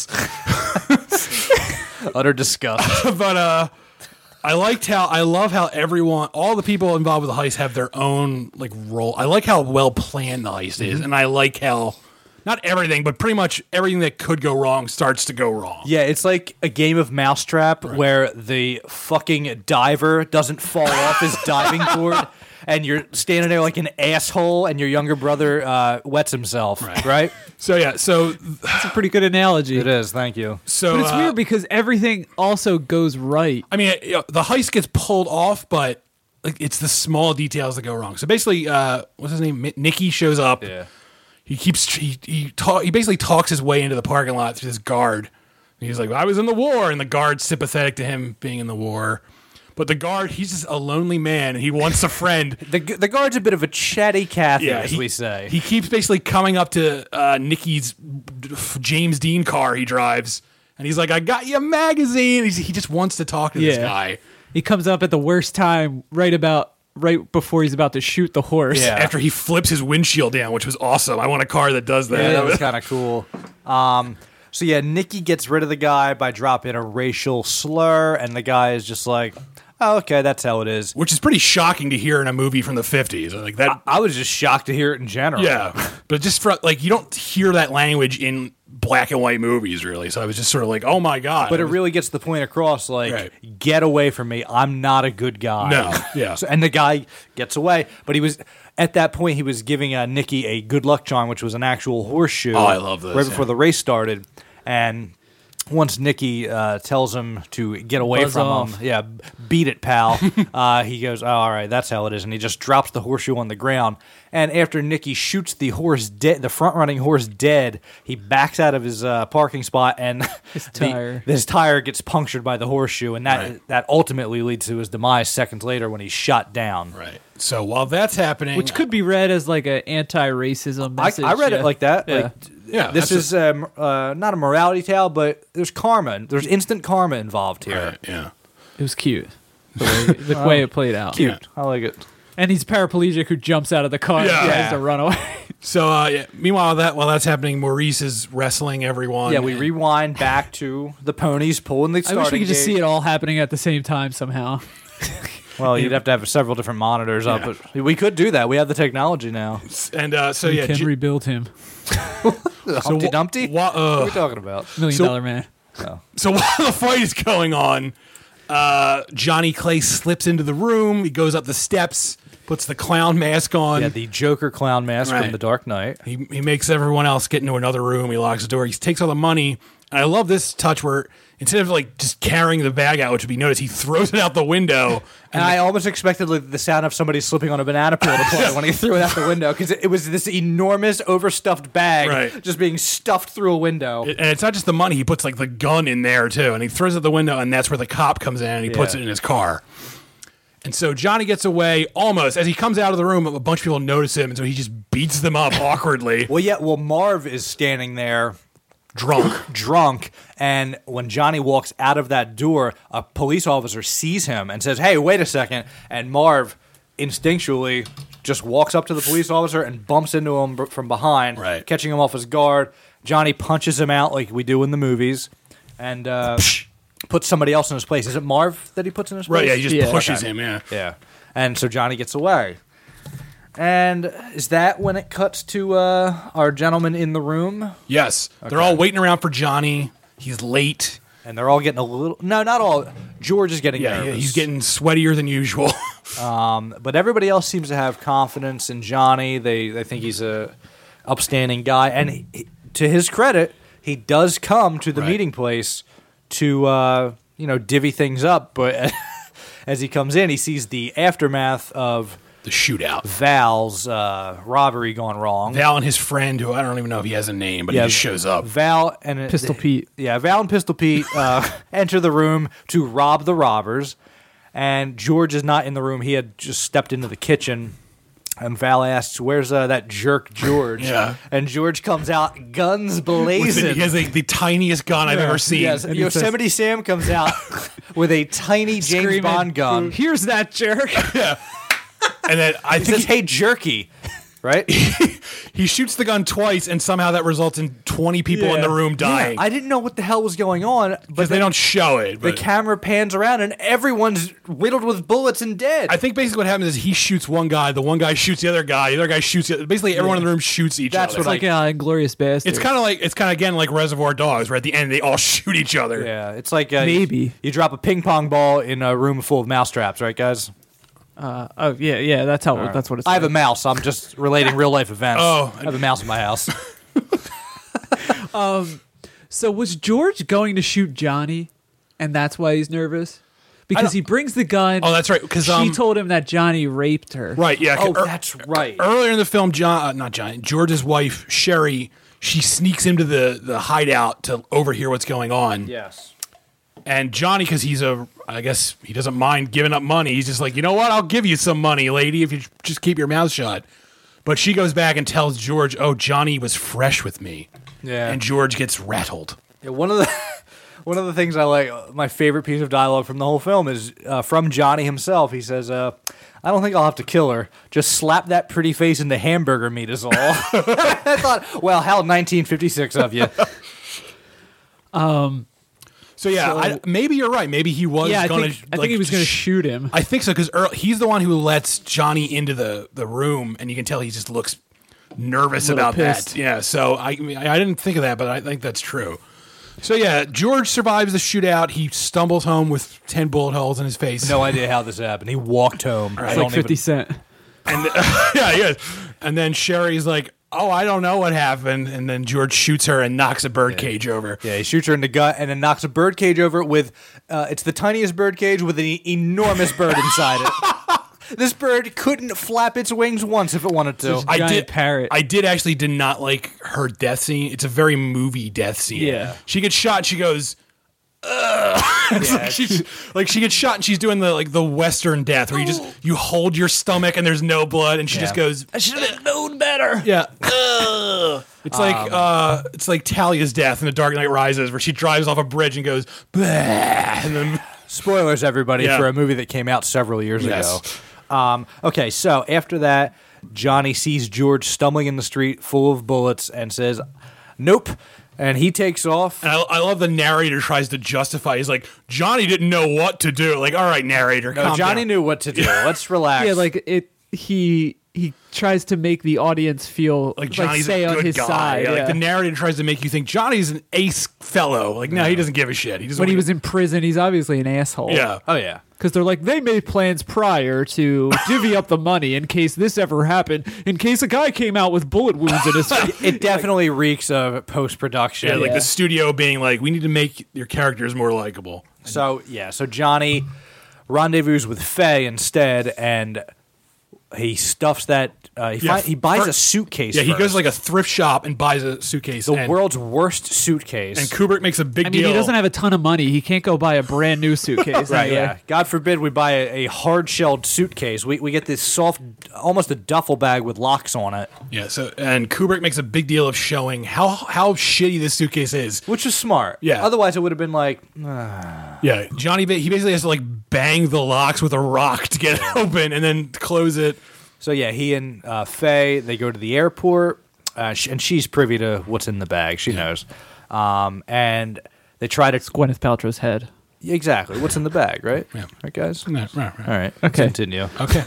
Utter disgust. But uh, I liked how I love how everyone, all the people involved with the heist, have their own like role. I like how well planned the heist is, and I like how not everything, but pretty much everything that could go wrong starts to go wrong. Yeah, it's like a game of mousetrap where the fucking diver doesn't fall off his diving board, and you're standing there like an asshole, and your younger brother uh, wets himself. Right. Right? So yeah, so It's a pretty good analogy. It is. Thank you. so But it's uh, weird because everything also goes right. I mean, you know, the heist gets pulled off, but like it's the small details that go wrong. So basically, uh, what's his name? Mi- Nicky shows up. Yeah. He keeps he he, talk, he basically talks his way into the parking lot through this guard. He's like, "I was in the war," and the guard's sympathetic to him being in the war. But the guard, he's just a lonely man, and he wants a friend. The the guard's a bit of a chatty Cathy, as he, we say. He keeps basically coming up to uh, Nicky's James Dean car he drives, and he's like, "I got you a magazine." He's, he just wants to talk to this Yeah. guy. He comes up at the worst time, right about right before he's about to shoot the horse. Yeah. After he flips his windshield down, which was awesome. I want a car that does that. Yeah, that was kind of cool. Um, so yeah, Nikki gets rid of the guy by dropping a racial slur, and the guy is just like, "Oh, okay, that's how it is." Which is pretty shocking to hear in a movie from the fifties. Like that. I was just shocked to hear it in general. Yeah, but just for like you don't hear that language in black and white movies really. So I was just sort of like, oh my god. But it really gets the point across, like, Right. get away from me. I'm not a good guy. No, yeah. So, and the guy gets away, but he was at that point he was giving uh, Nikki a good luck charm, which was an actual horseshoe. Oh, I love those, Right before yeah. the race started, and once Nikki uh, tells him to get away Buzz from off. him, yeah, beat it, pal. uh, he goes, "Oh, all right, that's how it is," and he just drops the horseshoe on the ground. And after Nikki shoots the horse dead, the front running horse dead, he backs out of his uh, parking spot, and His the- tire. his tire gets punctured by the horseshoe, and that Right. that ultimately leads to his demise seconds later when he's shot down. right. So while that's happening, Which could be read as like an anti-racism I, message. I read yeah. it like that. Yeah. Like, Yeah, this that's is um, uh, not a morality tale, but there's karma. There's instant karma involved here. Right, yeah. It was cute. The way, the way it played out. Cute. I like it. And he's paraplegic who jumps out of the car Yeah. and tries Yeah. to run away. So uh, yeah, meanwhile that while that's happening, Maurice is wrestling everyone. Yeah, we and- rewind back to the ponies pulling the I starting wish we could just gate. see it all happening at the same time somehow. Well, you'd have to have several different monitors up, Yeah. but we could do that. We have the technology now. and uh, so we yeah, can J- rebuild him. Humpty wh- Dumpty? wha- what are uh, we talking about? Million So- dollar man. So while the fight is going on, uh, Johnny Clay slips into the room. He goes up the steps, puts the clown mask on. Yeah, the Joker clown mask Right. from The Dark Knight. He, he makes everyone else get into another room. He locks the door. He takes all the money. And I love this touch where instead of like just carrying the bag out, which would be noticed, he throws it out the window. And I almost expected like, the sound of somebody slipping on a banana peel to play when he threw it out the window because it, it was this enormous overstuffed bag Right. just being stuffed through a window. And it's not just the money. He puts like the gun in there too. And he throws it out the window, and that's where the cop comes in and he puts Yeah. it in his car. And so Johnny gets away almost. As he comes out of the room, a bunch of people notice him, and so he just beats them up awkwardly. Well, yeah, well, Marv is standing there Drunk. drunk, and when Johnny walks out of that door, a police officer sees him and says, "Hey, wait a second!" And Marv instinctually just walks up to the police officer and bumps into him b- from behind, Right. catching him off his guard. Johnny punches him out like we do in the movies, and uh, puts somebody else in his place. Is it Marv that he puts in his place? Right, yeah, he just Yeah. pushes Okay. him, yeah. Yeah. And so Johnny gets away. And is that when it cuts to uh, our gentleman in the room? Yes. They're all waiting around for Johnny. He's late. And they're all getting a little... No, not all. George is getting Yeah, nervous. yeah, he's getting sweatier than usual. But everybody else seems to have confidence in Johnny. They they think he's a upstanding guy. And he, he- to his credit, he does come to the Right. meeting place to, uh, you know, divvy things up. But as he comes in, he sees the aftermath of the shootout. Val's uh, robbery gone wrong. Val and his friend, who I don't even know if he has a name, but Yeah, he just shows up. Val and Pistol Pete. Yeah, Val and Pistol Pete uh, enter the room to rob the robbers, and George is not in the room. He had just stepped into the kitchen, and Val asks, "Where's uh, that jerk George?" Yeah. And George comes out, guns blazing. He has like, the tiniest gun I've ever seen. Yes, And he Yosemite Sam comes out with a tiny James Screaming, Bond gun. Here's that jerk. And then I He think says, he, "Hey, jerky," right? he shoots the gun twice, and somehow that results in twenty people in the room dying. I didn't know what the hell was going on, but Because they then don't show it. the But camera pans around and everyone's riddled with bullets and dead. I think basically what happens is he shoots one guy, the one guy shoots the other guy, the other guy shoots the other. Basically, everyone in the room shoots each That's other. It's like uh, Inglorious Bastard. It's kind of like it's kind of again like Reservoir Dogs, where at the end they all shoot each other. Yeah, it's like uh, Maybe. you, you drop a ping pong ball in a room full of mousetraps, right, guys? Uh, oh yeah, yeah. That's how. That's what it's. I have a like. mouse. I'm just relating real life events. Oh. I have a mouse in my house. So was George going to shoot Johnny, and that's why he's nervous? Because don't- he brings the gun. Oh, that's right. Because she um, told him that Johnny raped her. right, yeah. Oh, er- that's right. Earlier in the film, John, uh, not John, George's wife Sherry, she sneaks into the the hideout to overhear what's going on. Yes. And Johnny, because he's a, I guess he doesn't mind giving up money. He's just like, you know what? I'll give you some money, lady, if you just keep your mouth shut. But she goes back and tells George, oh, Johnny was fresh with me. Yeah. And George gets rattled. Yeah, one of the One of the things I like, my favorite piece of dialogue from the whole film is uh, from Johnny himself. He says, uh, I don't think I'll have to kill her. Just slap that pretty face into hamburger meat is all. I thought, well, how nineteen fifty-six of you. Um, So yeah, So- I, maybe you're right. Maybe he was yeah, I going think, to. I think he was going to shoot him. I think so because he's the one who lets Johnny into the, the room, and you can tell he just looks nervous Little about pissed. that. Yeah, so I, I mean, I didn't think of that, but I think that's true. So yeah, George survives the shootout. He stumbles home with ten bullet holes in his face. No idea how this happened. He walked home. I It's don't like fifty even- Cent. And uh, yeah, yeah. And then Sherry's like, "Oh, I don't know what happened." And then George shoots her and knocks a birdcage over. Yeah, he shoots her in the gut and then knocks a bird cage over it with, uh, it's the tiniest bird cage with an e- enormous bird inside it. This bird couldn't flap its wings once if it wanted to. Just- I Giant did parrot. I did actually did not like her death scene. It's a very movie death scene. Yeah. She gets shot. She goes, ugh. It's like, she's, like she gets shot and she's doing the like the Western death where you just you hold your stomach and there's no blood and she just Yeah. goes. I should have known better. Yeah. Ugh. It's like uh, it's like Talia's death in The Dark Knight Rises, where she drives off a bridge and goes, "Bah," and then Spoilers, everybody, Yeah. for a movie that came out several years Yes. ago. Um, okay, so after that, Johnny sees George stumbling in the street full of bullets and says, nope. And he takes off. and I, I love the narrator tries to justify. He's like, Johnny didn't know what to do. Like, all right, narrator, No, calm Johnny down. knew what to do. Let's relax. Yeah, like it. He he tries to make the audience feel Like Johnny's stay a on good his guy. side. Yeah, yeah. Like the narrator tries to make you think Johnny's an ace fellow. Like, no, he doesn't give a shit. He just when he wanna- was in prison, he's obviously an asshole. yeah. Oh, yeah. Because they're like, they made plans prior to divvy up the money in case this ever happened, in case a guy came out with bullet wounds in his face. It definitely reeks of post-production. Yeah, like Yeah. the studio being like, we need to make your characters more likable. So, yeah, so Johnny rendezvous with Faye instead, and he stuffs that. Uh, he, Yeah, fi- he buys fir- a suitcase. Yeah, he first. goes to like a thrift shop and buys a suitcase. the and, world's worst suitcase. and Kubrick makes a big I mean, deal. he doesn't have a ton of money. He can't go buy a brand new suitcase. Right, anyway. yeah. God forbid we buy a, a hard-shelled suitcase. We we get this soft, almost a duffel bag with locks on it, Yeah, so and Kubrick makes a big deal of showing how how shitty this suitcase is. which is smart. Yeah. Otherwise, it would have been like, Yeah, Johnny ba- he basically has to like bang the locks with a rock to get it open and then close it. so yeah. He and uh, Faye, they go to the airport, uh, sh- and she's privy to what's in the bag. She knows, um, and they try to Gwyneth Paltrow's head. exactly what's in the bag, right? Yeah. Right, guys. Right, right, right. All right. Okay. Continue. Okay.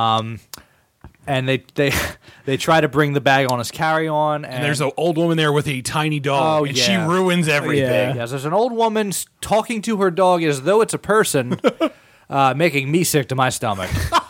And they they they try to bring the bag on his carry-on, and, And there's an old woman there with a tiny dog, Oh, and yeah. she ruins everything. Yeah. yes, there's an old woman s- talking to her dog as though it's a person, uh, making me sick to my stomach.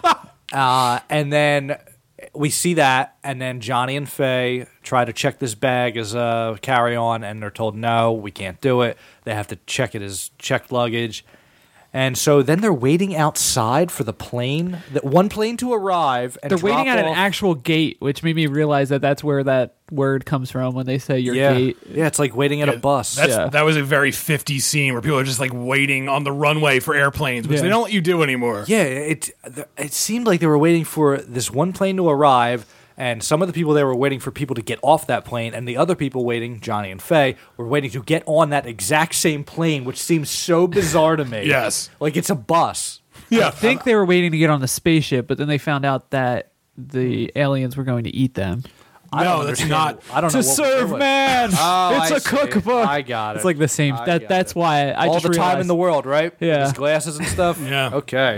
uh, and then we see that, and then Johnny and Faye try to check this bag as a carry-on, and they're told no, we can't do it. They have to check it as checked luggage. And so then they're waiting outside for the plane, that one plane to arrive. And They're waiting drop at an off- actual gate, which made me realize that that's where that word comes from when they say your yeah, gate. yeah, it's like waiting at a bus. That's Yeah. that was a very fifties scene where people are just like waiting on the runway for airplanes, which Yeah. they don't let you do anymore. Yeah, it it seemed like they were waiting for this one plane to arrive, and some of the people there were waiting for people to get off that plane, and the other people waiting, Johnny and Faye, were waiting to get on that exact same plane, which seems so bizarre to me. Yes. Like it's a bus. Yeah. I think they were waiting to get on the spaceship, but then they found out that the aliens were going to eat them. I don't No, that's understand- not. I don't know. To what we're serve doing. man, Oh, it's I a see. cookbook. I got it. It's like the same. I that got that's it. why I All just the time realized, in the world, right? Yeah. His glasses and stuff. Yeah. Okay.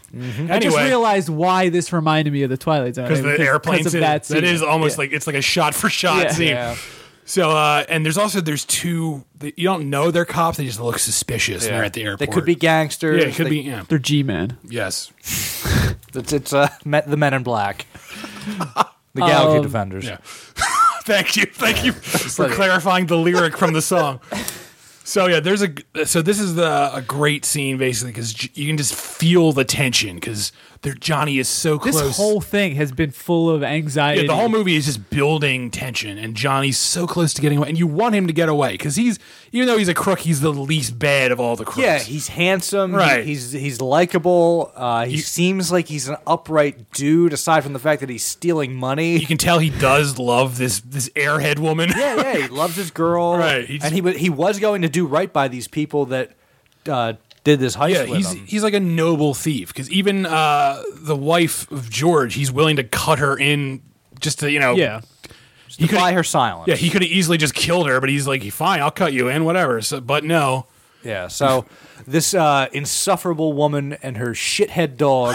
I just Anyway. realized why this reminded me of the Twilight Zone Because the airplane of scene, that that scene. is almost Yeah. like it's like a shot for shot Yeah. scene. Yeah. So uh, and there's also there's two they, you don't know they're cops, they just look suspicious when they're at the airport. They could be gangsters. Yeah, it could They- be yeah. They're G-men. Yes. It's, it's uh, Me- the Men in Black. The Galaxy Um, Defenders. Yeah. Thank you. Thank you for clarifying the lyric from the song. So yeah, there's a so this is the a great scene basically because you can just feel the tension because Johnny is so close. This whole thing has been full of anxiety. yeah, the whole movie is just building tension, and Johnny's so close to getting away, and you want him to get away because he's even though he's a crook, he's the least bad of all the crooks. Yeah, he's handsome. Right. He- he's he's likable. Uh, he seems like he's an upright dude. Aside from the fact that he's stealing money. you can tell he does love this this airhead woman. yeah, yeah, he loves his girl. Right, he just- and he wa- he was going to do right by these people that uh, did this heist Yeah, with he's him. he's like a noble thief because even uh, the wife of George, he's willing to cut her in just to you know. Yeah. he to buy her silence. Yeah, he could have easily just killed her, but he's like, fine, I'll cut you in, whatever. So, but no. Yeah, so this uh, insufferable woman and her shithead dog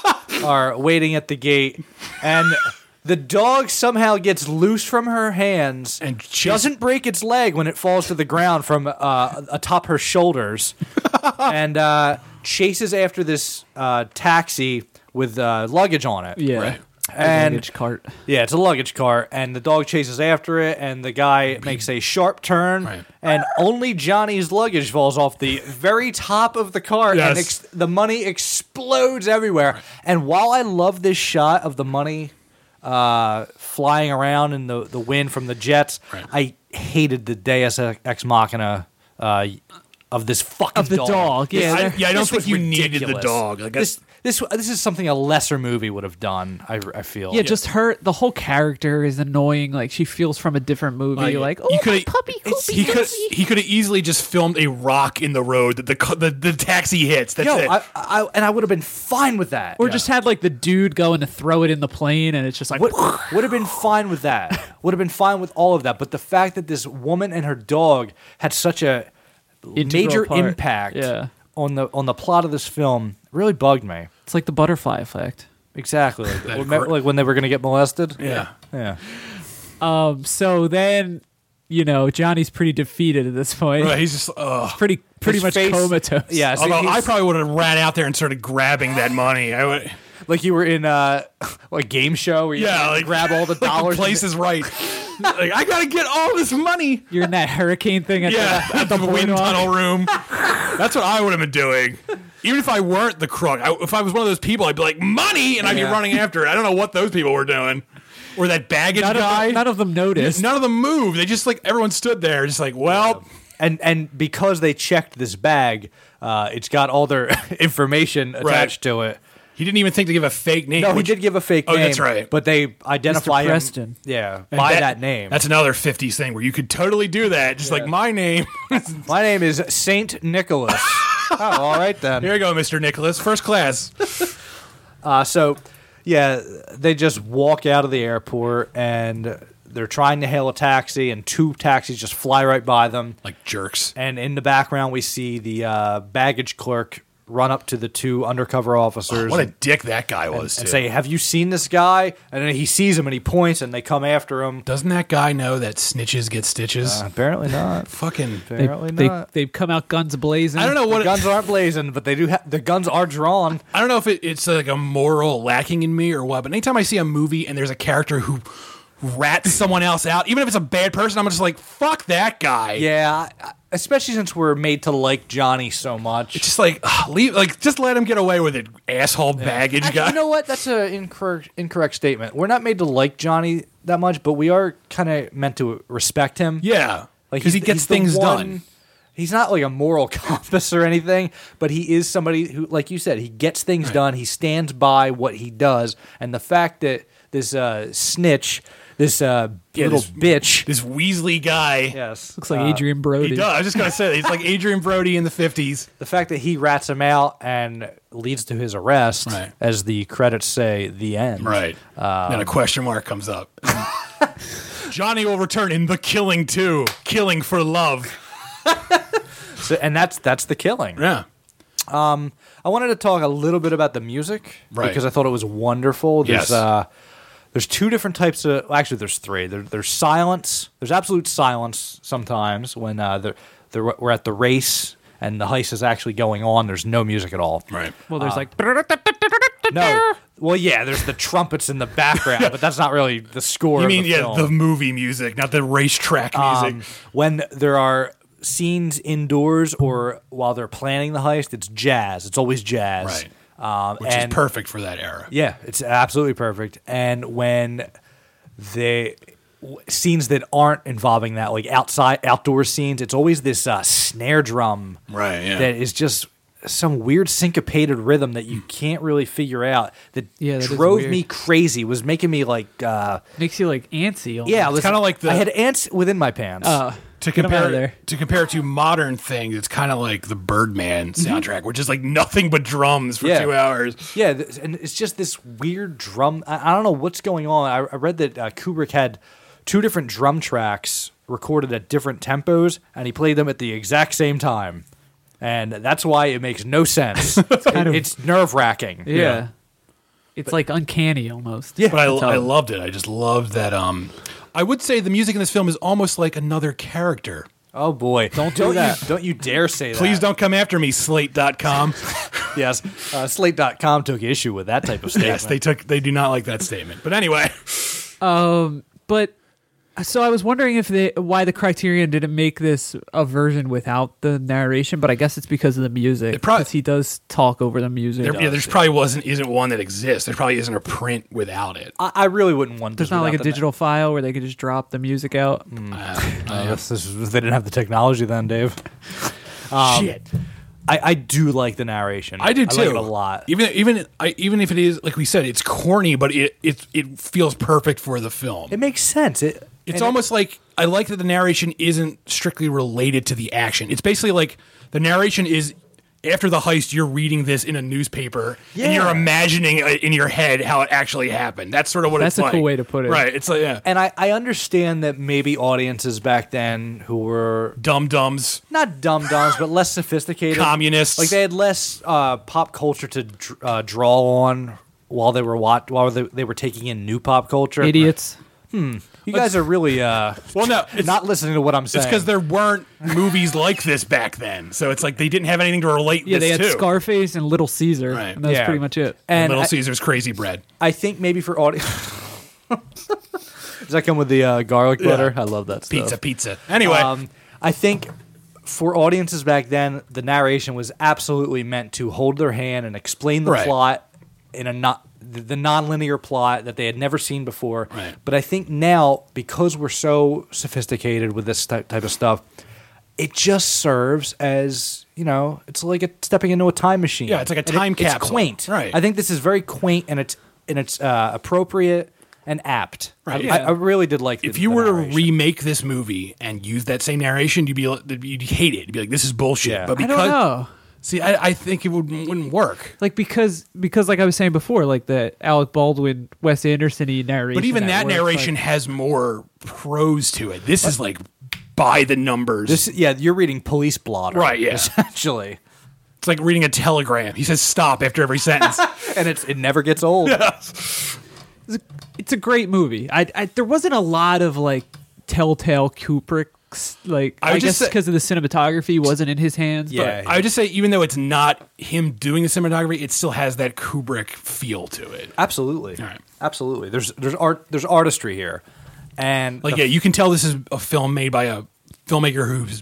are waiting at the gate, and the dog somehow gets loose from her hands And and chase- doesn't break its leg when it falls to the ground from uh, atop her shoulders, and uh, chases after this uh, taxi with uh, luggage on it. Yeah. Right. And Luggage cart. yeah, it's a luggage cart, and the dog chases after it, and the guy makes a sharp turn, Right. and only Johnny's luggage falls off the very top of the cart, and Yes. ex- the money explodes everywhere. And while I love this shot of the money uh, flying around in the, the wind from the jets, Right. I hated the Deus Ex Machina uh, of this fucking Of the dog, yeah. I, yeah, I don't This think was you needed the ridiculous. dog. Like, This, this, this is something a lesser movie would have done, I, I feel. Yeah, just her. The whole character is annoying. Like she feels from a different movie. Like, oh, you my coulda- puppy, it's- Koopy, he could Koopy." he could have easily just filmed a rock in the road that the cu- the, the taxi hits. That's Yo, it. I, I, and I would have been fine with that. Or just had like the dude going to throw it in the plane, and it's just like, would, would have been fine with that. Would have been fine with all of that. But the fact that this woman and her dog had such a Integral major part. impact Yeah. on the on the plot of this film really bugged me. it's like the butterfly effect. Exactly. Like, That remember, gr- like when they were going to get molested. yeah. Yeah. Um. So then, you know, Johnny's pretty defeated at this point. Right, he's just. Ugh. Pretty, pretty His much face- comatose. Yeah. So Although I he's- probably would have ran out there and started grabbing that money. I would. like you were in uh, a game show where you Yeah, like, like grab all the like dollars. The place is right. Like, I gotta get all this money. You're in that hurricane thing at Yeah, the, at the, the wind boardwalk. tunnel room. That's what I would have been doing. Even if I weren't the crook, I, if I was one of those people, I'd be like, money, and I'd Yeah. be running after it. I don't know what those people were doing. Or that baggage None of, guy. them, none of them noticed. None of them moved. They just like everyone stood there, just like, well, and and because they checked this bag, uh, it's got all their information attached to it. he didn't even think to give a fake name. No, he which- did give a fake Oh, name. that's right. But they identify him, Preston. yeah, and by that, name. That's another fifties thing where you could totally do that. Just like my name. My name is Saint Nicholas. Oh, all right then. Here you go, Mister Nicholas, first class. Uh, so, yeah, they just walk out of the airport and they're trying to hail a taxi, and two taxis just fly right by them. Like jerks. And in the background, we see the uh, baggage clerk run up to the two undercover officers What a and, dick that guy was, and too. say, "Have you seen this guy?" And then he sees him and he points, and they come after him. Doesn't that guy know that snitches get stitches? Uh, apparently not. Fucking. They, Apparently they, not. they've come out guns blazing. I don't know The what. guns aren't blazing, but they do. Ha- the guns are drawn. I don't know if it, it's like a moral lacking in me or what, but anytime I see a movie and there's a character who rats someone else out, even if it's a bad person, I'm just like, fuck that guy. Yeah, I- especially since we're made to like Johnny so much. It's just like, ugh, leave, like, just let him get away with it, asshole baggage Actually, guy. you know what? That's an incorrect, incorrect statement. We're not made to like Johnny that much, but we are kind of meant to respect him. Yeah. Like Because he he's- gets he's the things one- done. He's not like a moral compass or anything, but he is somebody who, like you said, he gets things done. He stands by what he does, and the fact that this uh, snitch, this uh, Yeah, little this- bitch, This Weasley guy. yes, Looks like uh, Adrian Brody. He does. I was just going to say, he's like Adrian Brody in the fifties. the fact that he rats him out and leads to his arrest, Right. as the credits say, the end. Right. then a question mark comes up. Johnny will return in The Killing two. Killing for Love. So, and that's that's the killing. Yeah. I wanted to talk a little bit about the music Right. because I thought it was wonderful. There's Yes. uh, there's two different types of. Well, actually, there's three. There, there's silence. There's absolute silence sometimes when uh, they're, they're, we're at the race and the heist is actually going on. There's no music at all. Right. Well, there's like No. Well, yeah. There's the trumpets in the background, but that's not really the score. You of mean, the yeah, film. the movie music, not the racetrack music. Um, when there are scenes indoors or while they're planning the heist, it's jazz. It's always jazz. Right. Um, Which and is perfect for that era. Yeah, it's absolutely perfect. And when they w- scenes that aren't involving that, like outside outdoor scenes, it's always this uh, snare drum Right, yeah. that is just some weird syncopated rhythm that you can't really figure out. That, Yeah, that is drove weird. me crazy. Was making me like, uh, makes you like antsy. Almost. yeah, listen, kinda like the- I had ants within my pants. Uh, to Get 'em compare out of there. to compare to modern things, it's kind of like the Birdman soundtrack, which is like nothing but drums for Yeah. two hours. Yeah, th- and it's just this weird drum. I, I don't know what's going on. I, I read that uh, Kubrick had two different drum tracks recorded at different tempos, and he played them at the exact same time. And that's why it makes no sense. it's kind of- it's nerve wracking. Yeah. It's like uncanny almost. Yeah. But I, That's how- I loved it. I just loved that. Um, I would say the music in this film is almost like another character. Oh boy! Don't do that. You, don't you dare say that. Please don't come after me, Slate dot com. Yes, uh, Slate dot com took issue with that type of statement. Yes, they took. They do not like that statement. But anyway, Um, but so I was wondering if they why the Criterion didn't make this a version without the narration, but I guess it's because of the music. It prob- 'cause he does talk over the music. there, yeah, there's probably wasn't isn't one that exists. There probably isn't a print without it. I, I really wouldn't want. There's this not like a without the- digital file where they could just drop the music out. Uh, I guess this is, they didn't have the technology then, Dave. Shit, I, I do like the narration. I do too. I like it a lot. Even even I, even if it is like we said, it's corny, but it it it feels perfect for the film. It makes sense. It It's and almost like I like that the narration isn't strictly related to the action. It's basically like the narration is after the heist, you're reading this in a newspaper and Yeah. you're imagining uh, in your head how it actually happened. That's sort of what That's it's a like. cool way to put it. Right. It's like, yeah. And I, I understand that maybe audiences back then who were Dum dums, not dum dums but less sophisticated, communists. like they had less uh, pop culture to dr- uh, draw on while they were wat- while they, they were taking in new pop culture. Idiots. You guys are really uh, well, no, it's not listening to what I'm saying. It's because there weren't movies like this back then. So it's like they didn't have anything to relate Yeah, this they had to. Scarface and Little Caesar, Right. and that's Yeah. pretty much it. and Little I, Caesar's Crazy Bread. I think maybe for audience. Does that come with the uh, garlic butter? I love that stuff. Pizza, pizza. Anyway, Um, I think for audiences back then, the narration was absolutely meant to hold their hand and explain the Right. plot in a not the, the non-linear plot that they had never seen before. Right. But I think now, because we're so sophisticated with this type, type of stuff, it just serves as, you know, it's like a, stepping into a time machine. Yeah, it's like a And time It's capsule. quaint. Right. I think this is very quaint and it's and it's uh, appropriate and apt. Right, I, yeah. I, I really did like. if the, you the were to narration. remake this movie and use that same narration, you'd be like- you'd hate it. You'd be like, "This is bullshit." Yeah. But I because don't know. see, I, I think it would wouldn't work. Like because because like I was saying before, like the Alec Baldwin, Wes Anderson-y narration. But even that works, narration like- has more prose to it. This is like by the numbers. This, yeah, you're reading Police Blotter, Right, yeah. essentially, it's like reading a telegram. He says stop after every sentence. and it's it never gets old. it's a great movie. I, I there wasn't a lot of like telltale Kubrick's like I I, would just guess say- because of the cinematography wasn't in his hands. Yeah. I would just say, even though it's not him doing the cinematography, it still has that Kubrick feel to it. Absolutely, right. absolutely. There's there's art there's artistry here, and Like, the- yeah, you can tell this is a film made by a filmmaker who's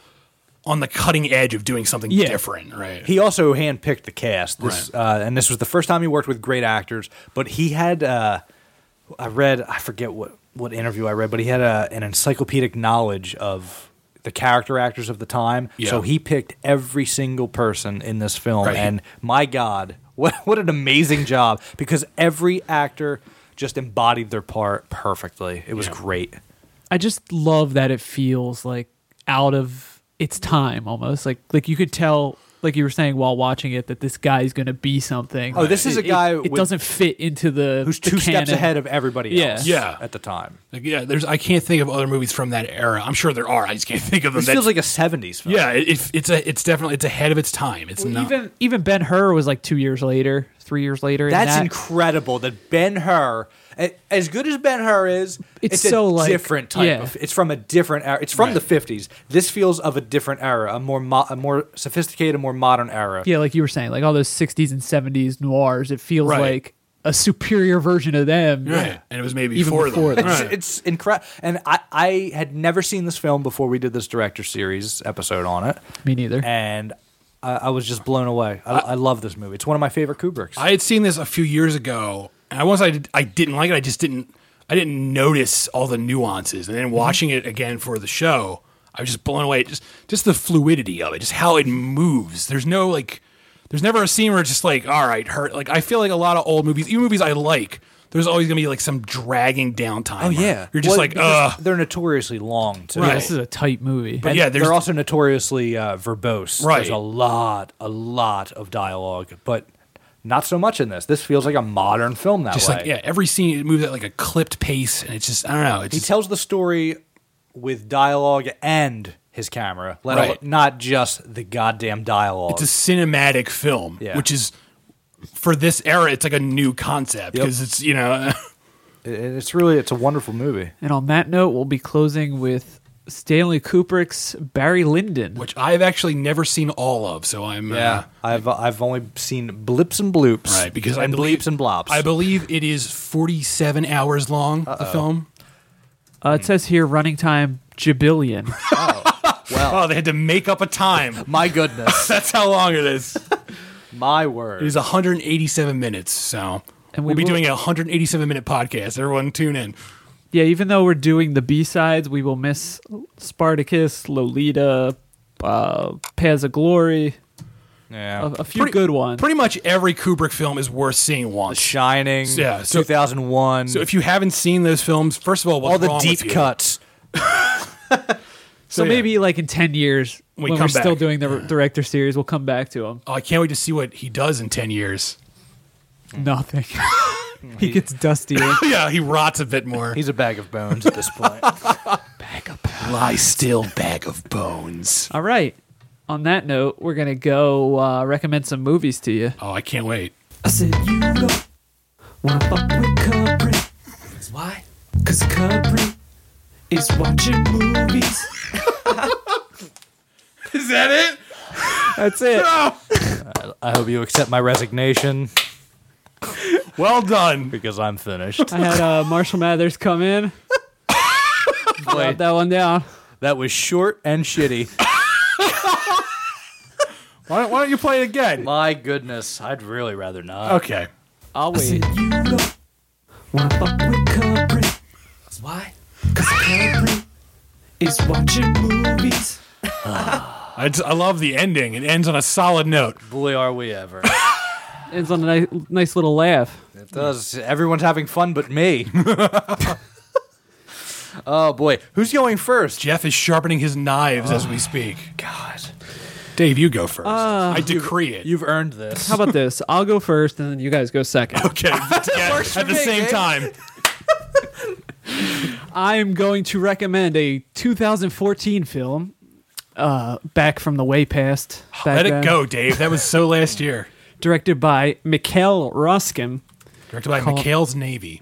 on the cutting edge of doing something Yeah. different, right? he also handpicked the cast. This Right. uh, and this was the first time he worked with great actors. But he had uh, I read I forget what what interview I read, but he had a, an encyclopedic knowledge of the character actors of the time. Yeah. So he picked every single person in this film, Right. and my God, what what an amazing job! Because every actor just embodied their part perfectly. It was Yeah. great. I just love that it feels like out of its time almost. Like like you could tell, like you were saying while watching it, that this guy's going to be something. Oh, this is a It- guy It, it with- doesn't fit into the Who's the two steps canon. ahead of everybody Yeah. else Yeah. at the time. Like, yeah, there's I can't think of other movies from that era. I'm sure there are. I just can't think of them. This That- feels like a seventies film. yeah, it, it, it's a it's definitely it's ahead of its time. It's not Even even Ben Hur was like two years later, three years later. and That's that, incredible that Ben Hur, a- as good as Ben Hur is, It's it's, so, a like- different type yeah. of. It's from a different era. It's from Right. the fifties. This feels of a different era, a more mo- a more sophisticated, more modern era. Yeah, like you were saying, like all those sixties and seventies noirs. It feels Right. like a superior version of them. right. And it was maybe Even before, before them. them. It's, Right. it's incredible, and I, I had never seen this film before we did this director series episode on it, Me neither. and I, I was just blown away. I, I love this movie. It's one of my favorite Kubricks. I had seen this a few years ago, and I was I, did, I didn't like it. I just didn't I didn't notice all the nuances, and then watching it again for the show, I was just blown away. Just just the fluidity of it, just how it moves. There's no like, there's never a scene where it's just like, all right, hurt. Like I feel like a lot of old movies, even movies I like, there's always gonna be like some dragging downtime. Oh yeah, you're just Well, like, because ugh. they're notoriously long too. Yeah, Right. this is a tight movie. But And yeah, there's they're also notoriously uh, verbose. Right. There's a lot, a lot of dialogue, but not so much in this. This feels like a modern film that just way. like yeah, every scene it moves at like a clipped pace, and it's just I don't know. It's He just, tells the story with dialogue and his camera, let Right. alone, not just the goddamn dialogue. it's a cinematic film, Yeah. which is for this era, it's like a new concept Yep. because it's you know. It- it's really, it's a wonderful movie. And on that note, we'll be closing with Stanley Kubrick's Barry Lyndon. Which I've actually never seen all of, so I'm uh, I've I've only seen blips and bloops, right because I and believe, bleeps and blops. I believe it is forty-seven hours long. The film. Uh, it says here running time jabillion. Oh, they had to make up a time. My goodness, That's how long it is. my word. It is one hundred eighty-seven minutes. So And we'll we be will- doing a one hundred eighty-seven minute podcast. Everyone tune in. Yeah, even though we're doing the B sides, we will miss Spartacus, Lolita, uh, Paths of Glory, yeah, a, a few Pretty- good ones. Pretty much every Kubrick film is worth seeing once. Shining, Yeah, so- two thousand one. So if you haven't seen those films, first of all, what's all the wrong deep with you? cuts. so yeah. maybe like in ten years, We when come we're still back. doing the director series, we'll come back to him. Oh, I can't wait to see what he does in ten years. Nothing. he gets dustier. Yeah, he rots a bit more. He's a bag of bones at this point. Lie still, bag of bones. All right. On that note, we're going to go uh, recommend some movies to you. Oh, I can't wait. I said you don't wanna fuck with Kubrick. Why? Cause Kubrick is watching movies. Is that it? That's it. I hope you accept my resignation Well done. because I'm finished. I had uh, Marshall Mathers come in. Write that one down. That was short and shitty. Why don't, why don't you play it again? My goodness, I'd really rather not. Okay. I'll I said wait. you don't wanna fuck with Kubrick. Why? Cause Kubrick is watching movies. I, just, I love the ending. It ends on a solid note. Boy, are we ever. Ends on a nice, nice little laugh. It does. Everyone's having fun but me. Oh boy, who's going first? Jeff is sharpening his knives as we speak. God, Dave, you go first. I decree it. you've earned this. How about this? I'll go first, and then you guys go second. Okay, yeah, works for at the me, same Dave. time. I'm going to recommend a two thousand fourteen film, uh, back from the way past. back Let it then, go, Dave. That was so last year. Directed by Mikhail Ruskin, Directed by Call- McHale's Navy.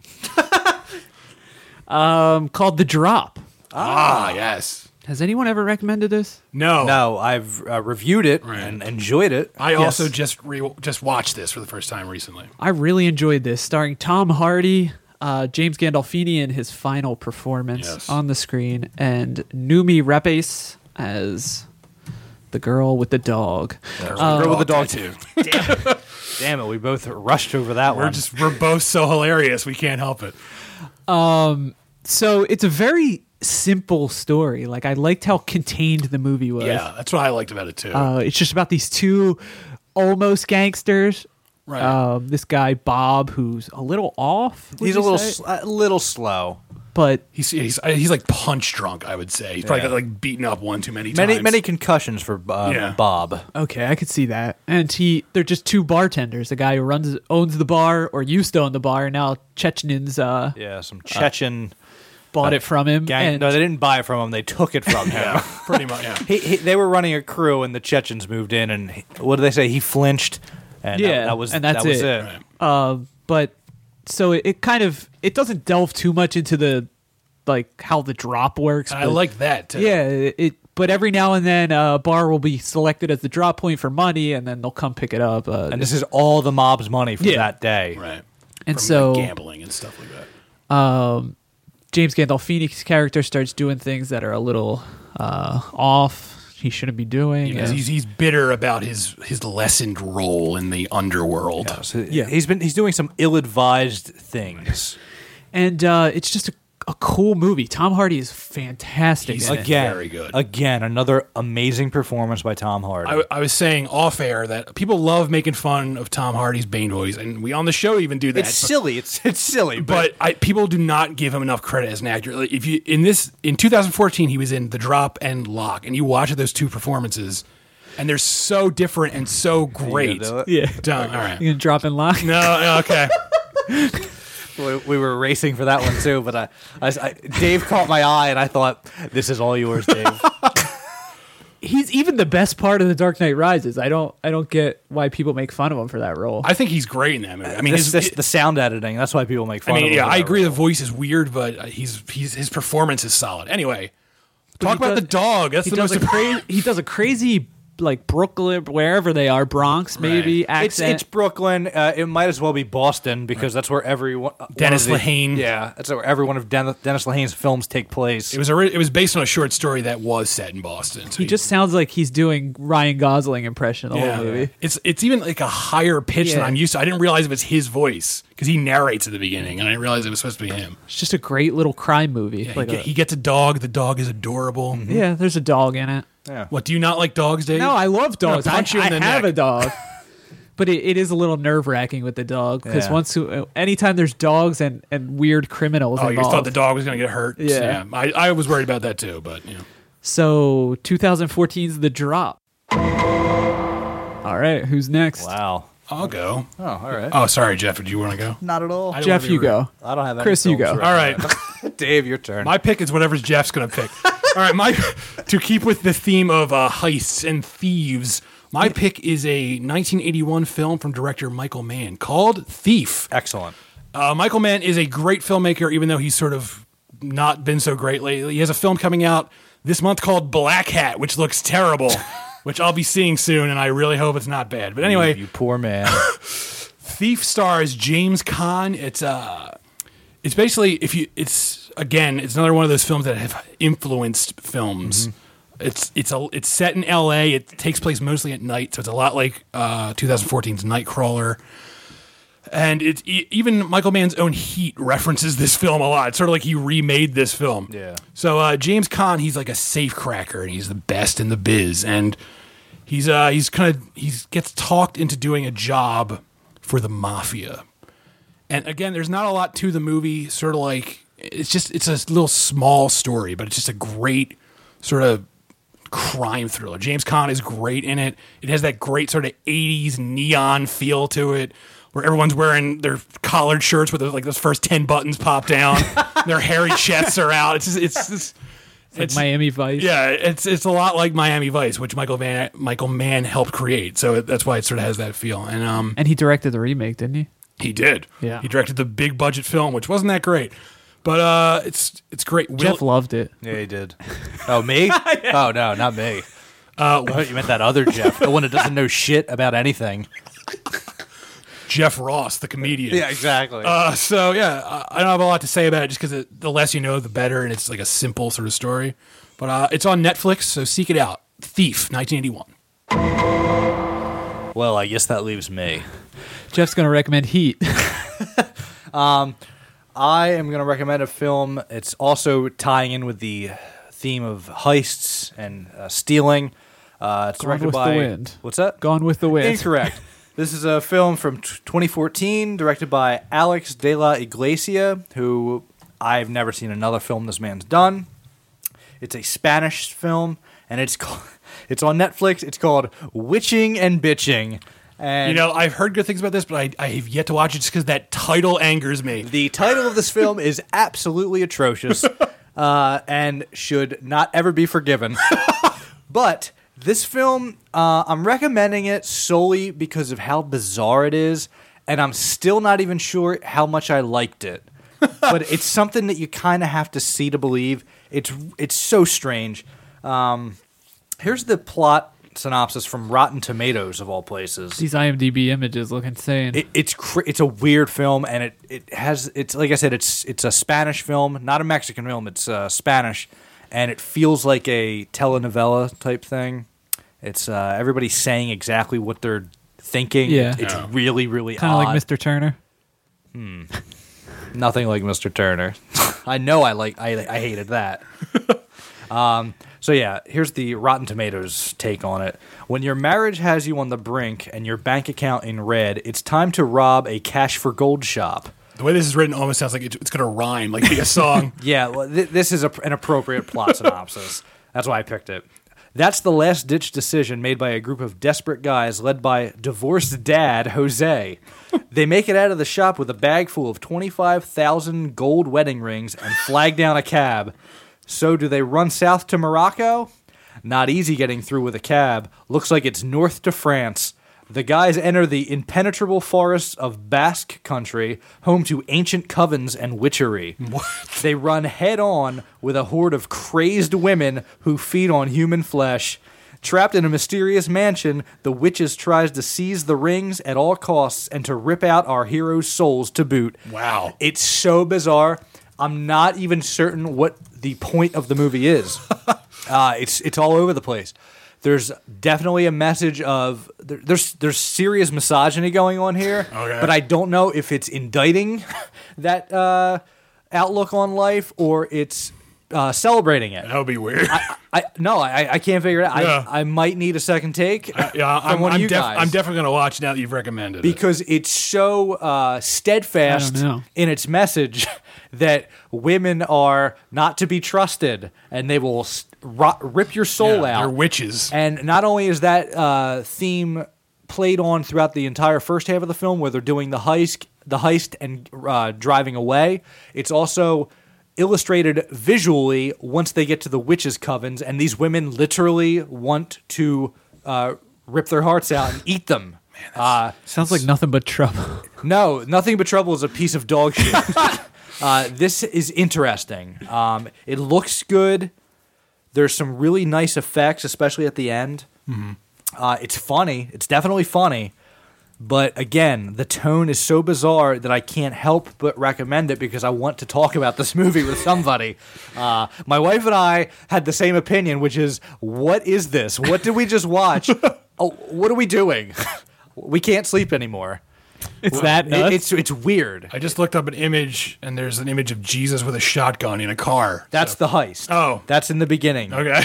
um, called The Drop. Ah, yes. Has anyone ever recommended this? No. No, I've uh, reviewed it Right. and enjoyed it. I Yes. also just re- just watched this for the first time recently. I really enjoyed this, starring Tom Hardy, uh, James Gandolfini in his final performance Yes. on the screen, and Numi Rapace as the girl with the dog. Uh, Girl with the dog too. Damn it, we both rushed over that We're one. just we're both so hilarious. We can't help it. So it's a very simple story. Like, I liked how contained the movie was. Yeah, that's what I liked about it too. Uh, it's just about these two almost gangsters. right. Um, this guy Bob, who's a little off. would He's a you little, say? sl- a little slow. but he's he's he's like punch drunk. I would say he's probably Yeah. got like beaten up one too many Many, times. many concussions for uh, Yeah. Bob. okay, I could see that. And he, they're just two bartenders. The guy who runs, owns the bar, or used to own the bar, and now Chechenins uh, Yeah, some Chechen bought it from him. gang. and No, they didn't buy it from him. They took it from him. Yeah, pretty much. Yeah. he, he, they were running a crew, and the Chechens moved in, and he, what did they say? He flinched, and that- Yeah, that, was and that's that was it. it. Right. Uh, but so it, it kind of it doesn't delve too much into the like how the drop works. I but- like that too. Yeah, it. But every now and then, a bar will be selected as the drop point for money, and then they'll come pick it up. Uh, And this is all the mob's money for Yeah. that day. Right. and From, so like, gambling and stuff like that. um, James Gandolfini's character starts doing things that are a little uh, off. He shouldn't be doing. Because and- he's he's bitter about his his lessened role in the underworld. So Yeah. he's been he's doing some ill-advised things. and uh, it's just a, a cool movie. Tom Hardy is fantastic. He's in it. Again, Very good. Again, another amazing performance by Tom Hardy. I, I was saying off air that people love making fun of Tom Hardy's Bane voice, and we on the show even do that. it's silly. It's it's silly, But I, people do not give him enough credit as an actor. Like, if you in this in two thousand fourteen, he was in The Drop and Lock, and you watch those two performances, and they're so different and so great. do it? Yeah. Done. All right. You gonna drop in lock? No. no, Okay. we, we were racing for that one too. But I, I, I, Dave caught my eye, and I thought, "This is all yours, Dave." He's even the best part of The Dark Knight Rises. I don't I don't get why people make fun of him for that role. I think he's great in that movie. I mean, This- his, this- the sound editing. That's why people make I fun. mean, of him yeah, for I that agree. role. The voice is weird, but he's he's his performance is solid. Anyway, talk he about does- the dog. That's he the does most a crazy he does a crazy like Brooklyn, wherever they are, Bronx maybe Right. It's, accent. it's Brooklyn. Uh, it might as well be Boston because that's where every one. Dennis one of the- Lehane. Yeah, that's where every one of Den- Dennis Lehane's films take place. It was a, it was based on a short story that was set in Boston. So he just sounds like he's doing Ryan Gosling impression the yeah. whole movie. It's it's even like a higher pitch than Yeah. I'm used to. I didn't realize it was his voice because he narrates at the beginning, and I didn't realize it was supposed to be him. It's just a great little crime movie. Yeah, like he, a- get- he gets a dog. The dog is adorable. yeah, there's a dog in it. yeah. What do you not like dogs, Dave? No, I love gonna dogs. I, punch you in I the have neck. a dog. But it, it is a little nerve wracking with the dog because Yeah. once you, anytime there's dogs and, and weird criminals Oh, you involved. thought the dog was going to get hurt? Yeah. I, I was worried about that too, but you know. So twenty fourteen's The Drop. All right, who's next? Wow. I'll go. Oh, all right. Oh, sorry, Jeff. Do you want to go? Not at all. I don't Jeff, wanna be you rude. go. I don't have any Chris, you films go. to All right. recommend. Dave, your turn. My pick is whatever Jeff's going to pick. All right, my to keep with the theme of uh, heists and thieves, my pick is a nineteen eighty-one film from director Michael Mann called Thief. Excellent. Uh, Michael Mann is a great filmmaker, even though he's sort of not been so great lately. He has a film coming out this month called Black Hat, which looks terrible, which I'll be seeing soon, and I really hope it's not bad. But anyway, you, you poor man. Thief stars James Caan. It's uh it's basically if you it's again, it's another one of those films that have influenced films. It's it's a it's set in L A. It takes place mostly at night, so it's a lot like uh twenty fourteen's Nightcrawler. And it's e- even Michael Mann's own Heat references this film a lot. It's sort of like he remade this film. Yeah. So uh, James Caan, he's like a safe cracker, and he's the best in the biz. And he's uh, he's kind of he's gets talked into doing a job for the mafia. And again, there's not a lot to the movie. Sort of like it's just it's a little small story, but it's just a great sort of crime thriller. James Caan is great in it. It has that great sort of eighties neon feel to it, where everyone's wearing their collared shirts with like those first ten buttons pop down, their hairy chests are out. It's just, it's just, Like it's Miami Vice. yeah, it's it's a lot like Miami Vice, which Michael Van Michael Mann helped create. So it, that's why it sort of has that feel. And um, And he directed the remake, didn't he? he did. Yeah. he directed the big budget film, which wasn't that great, but uh, it's it's great. Will, Jeff loved it. Yeah, he did. Oh, me? Oh, no, not me. Uh, oh, you meant that other Jeff, the one that doesn't know shit about anything. Jeff Ross, the comedian. exactly. Uh, so yeah, I I don't have a lot to say about it, just because the less you know, the better, and it's like a simple sort of story. But uh, it's on Netflix, so seek it out. Thief, nineteen eighty-one. well, I guess that leaves me. Jeff's going to recommend Heat. I am going to recommend a film. It's also tying in with the theme of heists and uh, stealing. Uh, it's Gone directed with the by Wind. What's that? Gone with the Wind. Incorrect. This is a film from t- twenty fourteen, directed by Alex de la Iglesia, who I've never seen another film this man's done. It's a Spanish film, and it's called, it's on Netflix. It's called Witching and Bitching. And You know, I've heard good things about this, but I, I have yet to watch it just because that title angers me. the title of this film is absolutely atrocious uh, and should not ever be forgiven. But this film, uh, I'm recommending it solely because of how bizarre it is, and I'm still not even sure how much I liked it. But it's something that you kind of have to see to believe. It's it's so strange. Um, here's the plot synopsis from Rotten Tomatoes, of all places. These IMDb images look insane. It, it's cr- it's a weird film, and it, it has it's like I said, it's it's a Spanish film, not a Mexican film. It's uh, Spanish, and it feels like a telenovela type thing. It's uh, everybody saying exactly what they're thinking. Yeah. it's Yeah. really really kind of odd. like Mister Turner. Nothing like Mister Turner. I know I like I I hated that. um, so yeah, here's the Rotten Tomatoes take on it. When your marriage has you on the brink and your bank account in red, it's time to rob a cash for gold shop. The way this is written almost sounds like it, it's going to rhyme, like be a song. Yeah, well, th- this is a, an appropriate plot synopsis. That's why I picked it. That's the last-ditch decision made by a group of desperate guys led by divorced dad, Jose. They make it out of the shop with a bag full of twenty-five thousand gold wedding rings and flag down a cab. So do they run south to Morocco? Not easy getting through with a cab. Looks like it's north to France. The guys enter the impenetrable forests of Basque country, home to ancient covens and witchery. What? They run head-on with a horde of crazed women who feed on human flesh. Trapped in a mysterious mansion, the witches tries to seize the rings at all costs and to rip out our heroes' souls to boot. Wow. It's so bizarre. I'm not even certain what the point of the movie is. uh, it's it's all over the place. There's definitely a message of there, there's there's serious misogyny going on here, Okay. but I don't know if it's indicting that uh, outlook on life or it's uh, celebrating it. That would be weird. I, I no, I, I can't figure it out. Yeah. I, I might need a second take yeah, from I'm, one I'm, of you def- guys. I'm definitely going to watch now that you've recommended it. Because it's so uh, steadfast I don't know. in its message that women are not to be trusted and they will s- ro- rip your soul Yeah, out. they're witches. And not only is that uh, theme played on throughout the entire first half of the film where they're doing the heist, the heist and uh, driving away, it's also illustrated visually once they get to the witches' covens, and these women literally want to uh, rip their hearts out and eat them. uh, Sounds like nothing but trouble. no, Nothing But Trouble is a piece of dog shit. uh, this is interesting. Um, it looks good. There's some really nice effects, especially at the end. Mm-hmm. Uh, it's funny. It's definitely funny. But again, the tone is so bizarre that I can't help but recommend it because I want to talk about this movie with somebody. Uh, my wife and I had the same opinion, which is, what is this? What did we just watch? Oh, what are we doing? We can't sleep anymore. It's that It- nuts. it's it's weird. I just looked up an image, and there's an image of Jesus with a shotgun in a car. That's the heist. Oh. That's in the beginning. Okay.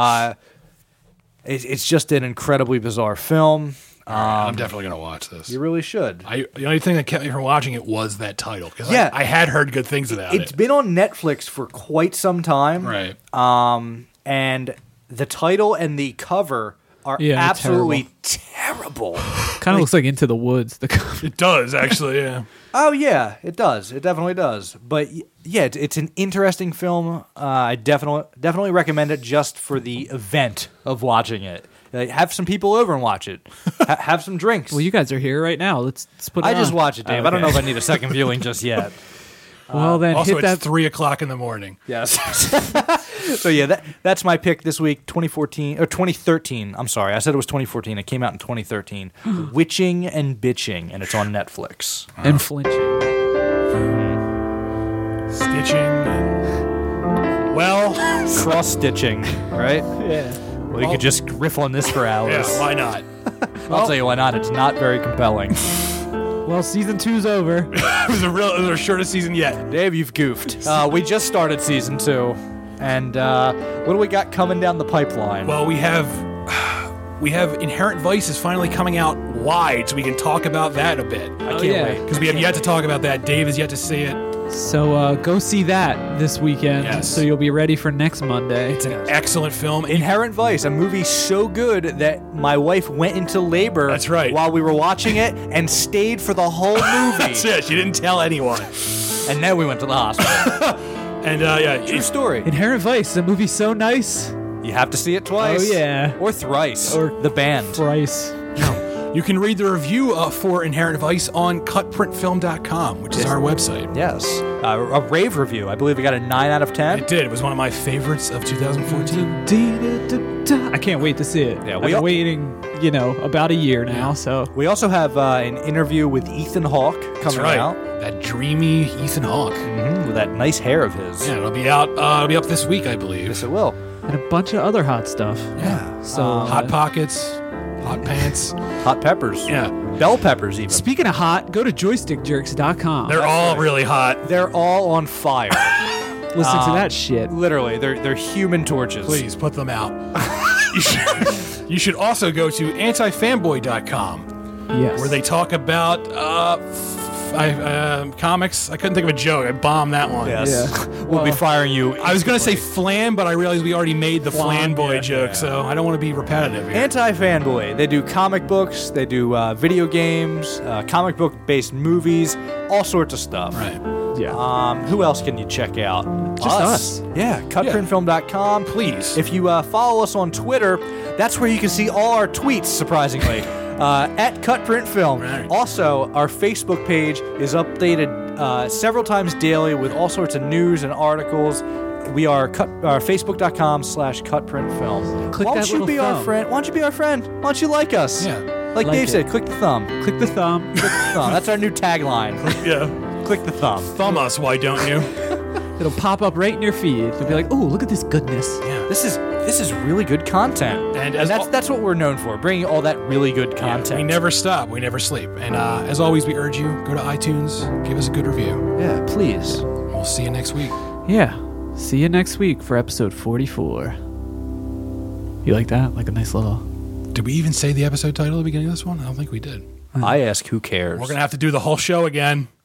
It's, it's just an incredibly bizarre film. I'm definitely going to watch this. You really should. I, the only thing that kept me from watching it was that title. Because Yeah. I, I had heard good things about It's it. been on Netflix for quite some time. Right. And the title and the cover are Yeah, they're absolutely terrible. Kind of looks like Into the Woods. The cover. It does, actually, yeah. Oh, yeah, it does. It definitely does. But y- yeah, it's, it's an interesting film. Uh, I definitely definitely recommend it just for the event of watching it. Like, have some people over and watch it. Ha- have some drinks. Well, you guys are here right now. Let's, let's put it I just on. watch it, Dave. I don't know if I need a second viewing just yet. Well, then Also, hit it's that. three o'clock in the morning. Yes. So yeah, that that's my pick this week. twenty fourteen or twenty thirteen. I'm sorry, I said it was twenty fourteen. It came out in twenty thirteen. Witching and Bitching, and it's on Netflix. and flinching. Stitching. And, well, Cross stitching, right? Yeah. Well, you could just riff on this for hours. yeah, why not? I'll tell you why not. It's not very compelling. Well, season two's over. It was a real, it was our shortest season yet. Dave, you've goofed. Uh, we just started season two, and uh, what do we got coming down the pipeline? Well, we have we have Inherent Vice is finally coming out wide, so we can talk about that a bit. I Oh, can't yeah. wait. Because we have yet to talk about that. Dave has yet to see it. So uh, go see that this weekend. Yes. So you'll be ready for next Monday. It's an excellent film. Inherent Vice, a movie so good that my wife went into labor. That's right. While we were watching it and stayed for the whole movie. That's it. She didn't tell anyone. And then we went to the hospital. And uh, yeah, True it's, story. Inherent Vice, a movie so nice. You have to see it twice. Oh, yeah. Or thrice. Or the band. Thrice. you can read the review uh, for Inherent Vice on cut print film dot com, which is our website. Yes. Uh, a rave review. I believe we got a nine out of ten. It did. It was one of my favorites of two thousand fourteen. I can't wait to see it. Yeah, I've we been all- waiting, you know, about a year now. So We also have uh, an interview with Ethan Hawke coming That's right. out. That dreamy Ethan Hawke. Mhm, with that nice hair of his. Yeah, it'll be out. Uh, it'll be up this week, I believe. Yes, it will. and a bunch of other hot stuff. Yeah. So Um, Hot uh, Pockets, Hot Pants. Hot peppers. Yeah, Bell peppers, even. Speaking of hot, go to joystick jerks dot com. they're all really hot. They're all on fire. Listen to Um, that shit. Literally, they're they're human torches. Please put them out. you, should, you should also go to anti fanboy dot com Yes. where they talk about uh, f- I, uh, comics. I couldn't think of a joke. I bombed that one. Yes. Yeah. We'll be Well, firing you. I was going to say flan, but I realized we already made the Flan, flan boy yeah. joke, so I don't want to be repetitive here. Anti-fanboy. They do comic books. They do uh, video games, uh, comic book-based movies, all sorts of stuff. right. Yeah. Um, who else can you check out? Just us. Yeah, cut print film dot com. Please. If you uh, follow us on Twitter, that's where you can see all our tweets, surprisingly, uh, at cutprintfilm. Right. Also, our Facebook page is updated uh, several times daily with all sorts of news and articles. We are cut, uh, facebook.com slash cutprintfilm. Click Why that don't you little be our thumb. friend? Why don't you be our friend? Why don't you like us? Yeah. Like, Like Dave it. said, click the thumb. Click the thumb. Click the thumb. That's our new tagline. Yeah. Click the thumb. Thumb us, why don't you? It'll pop up right in your feed. You'll be like, "Ooh, look at this goodness." Yeah. This is this is really good content, And as that's al- that's what we're known for, bringing all that really good Yeah, content. we never stop. We never sleep. And uh, as always, we urge you, go to iTunes, give us a good review. Yeah, please. We'll see you next week. Yeah. See you next week for episode forty-four. You like that? Like a nice little. Did we even say the episode title at the beginning of this one? I don't think we did. I ask, who cares? We're going to have to do the whole show again.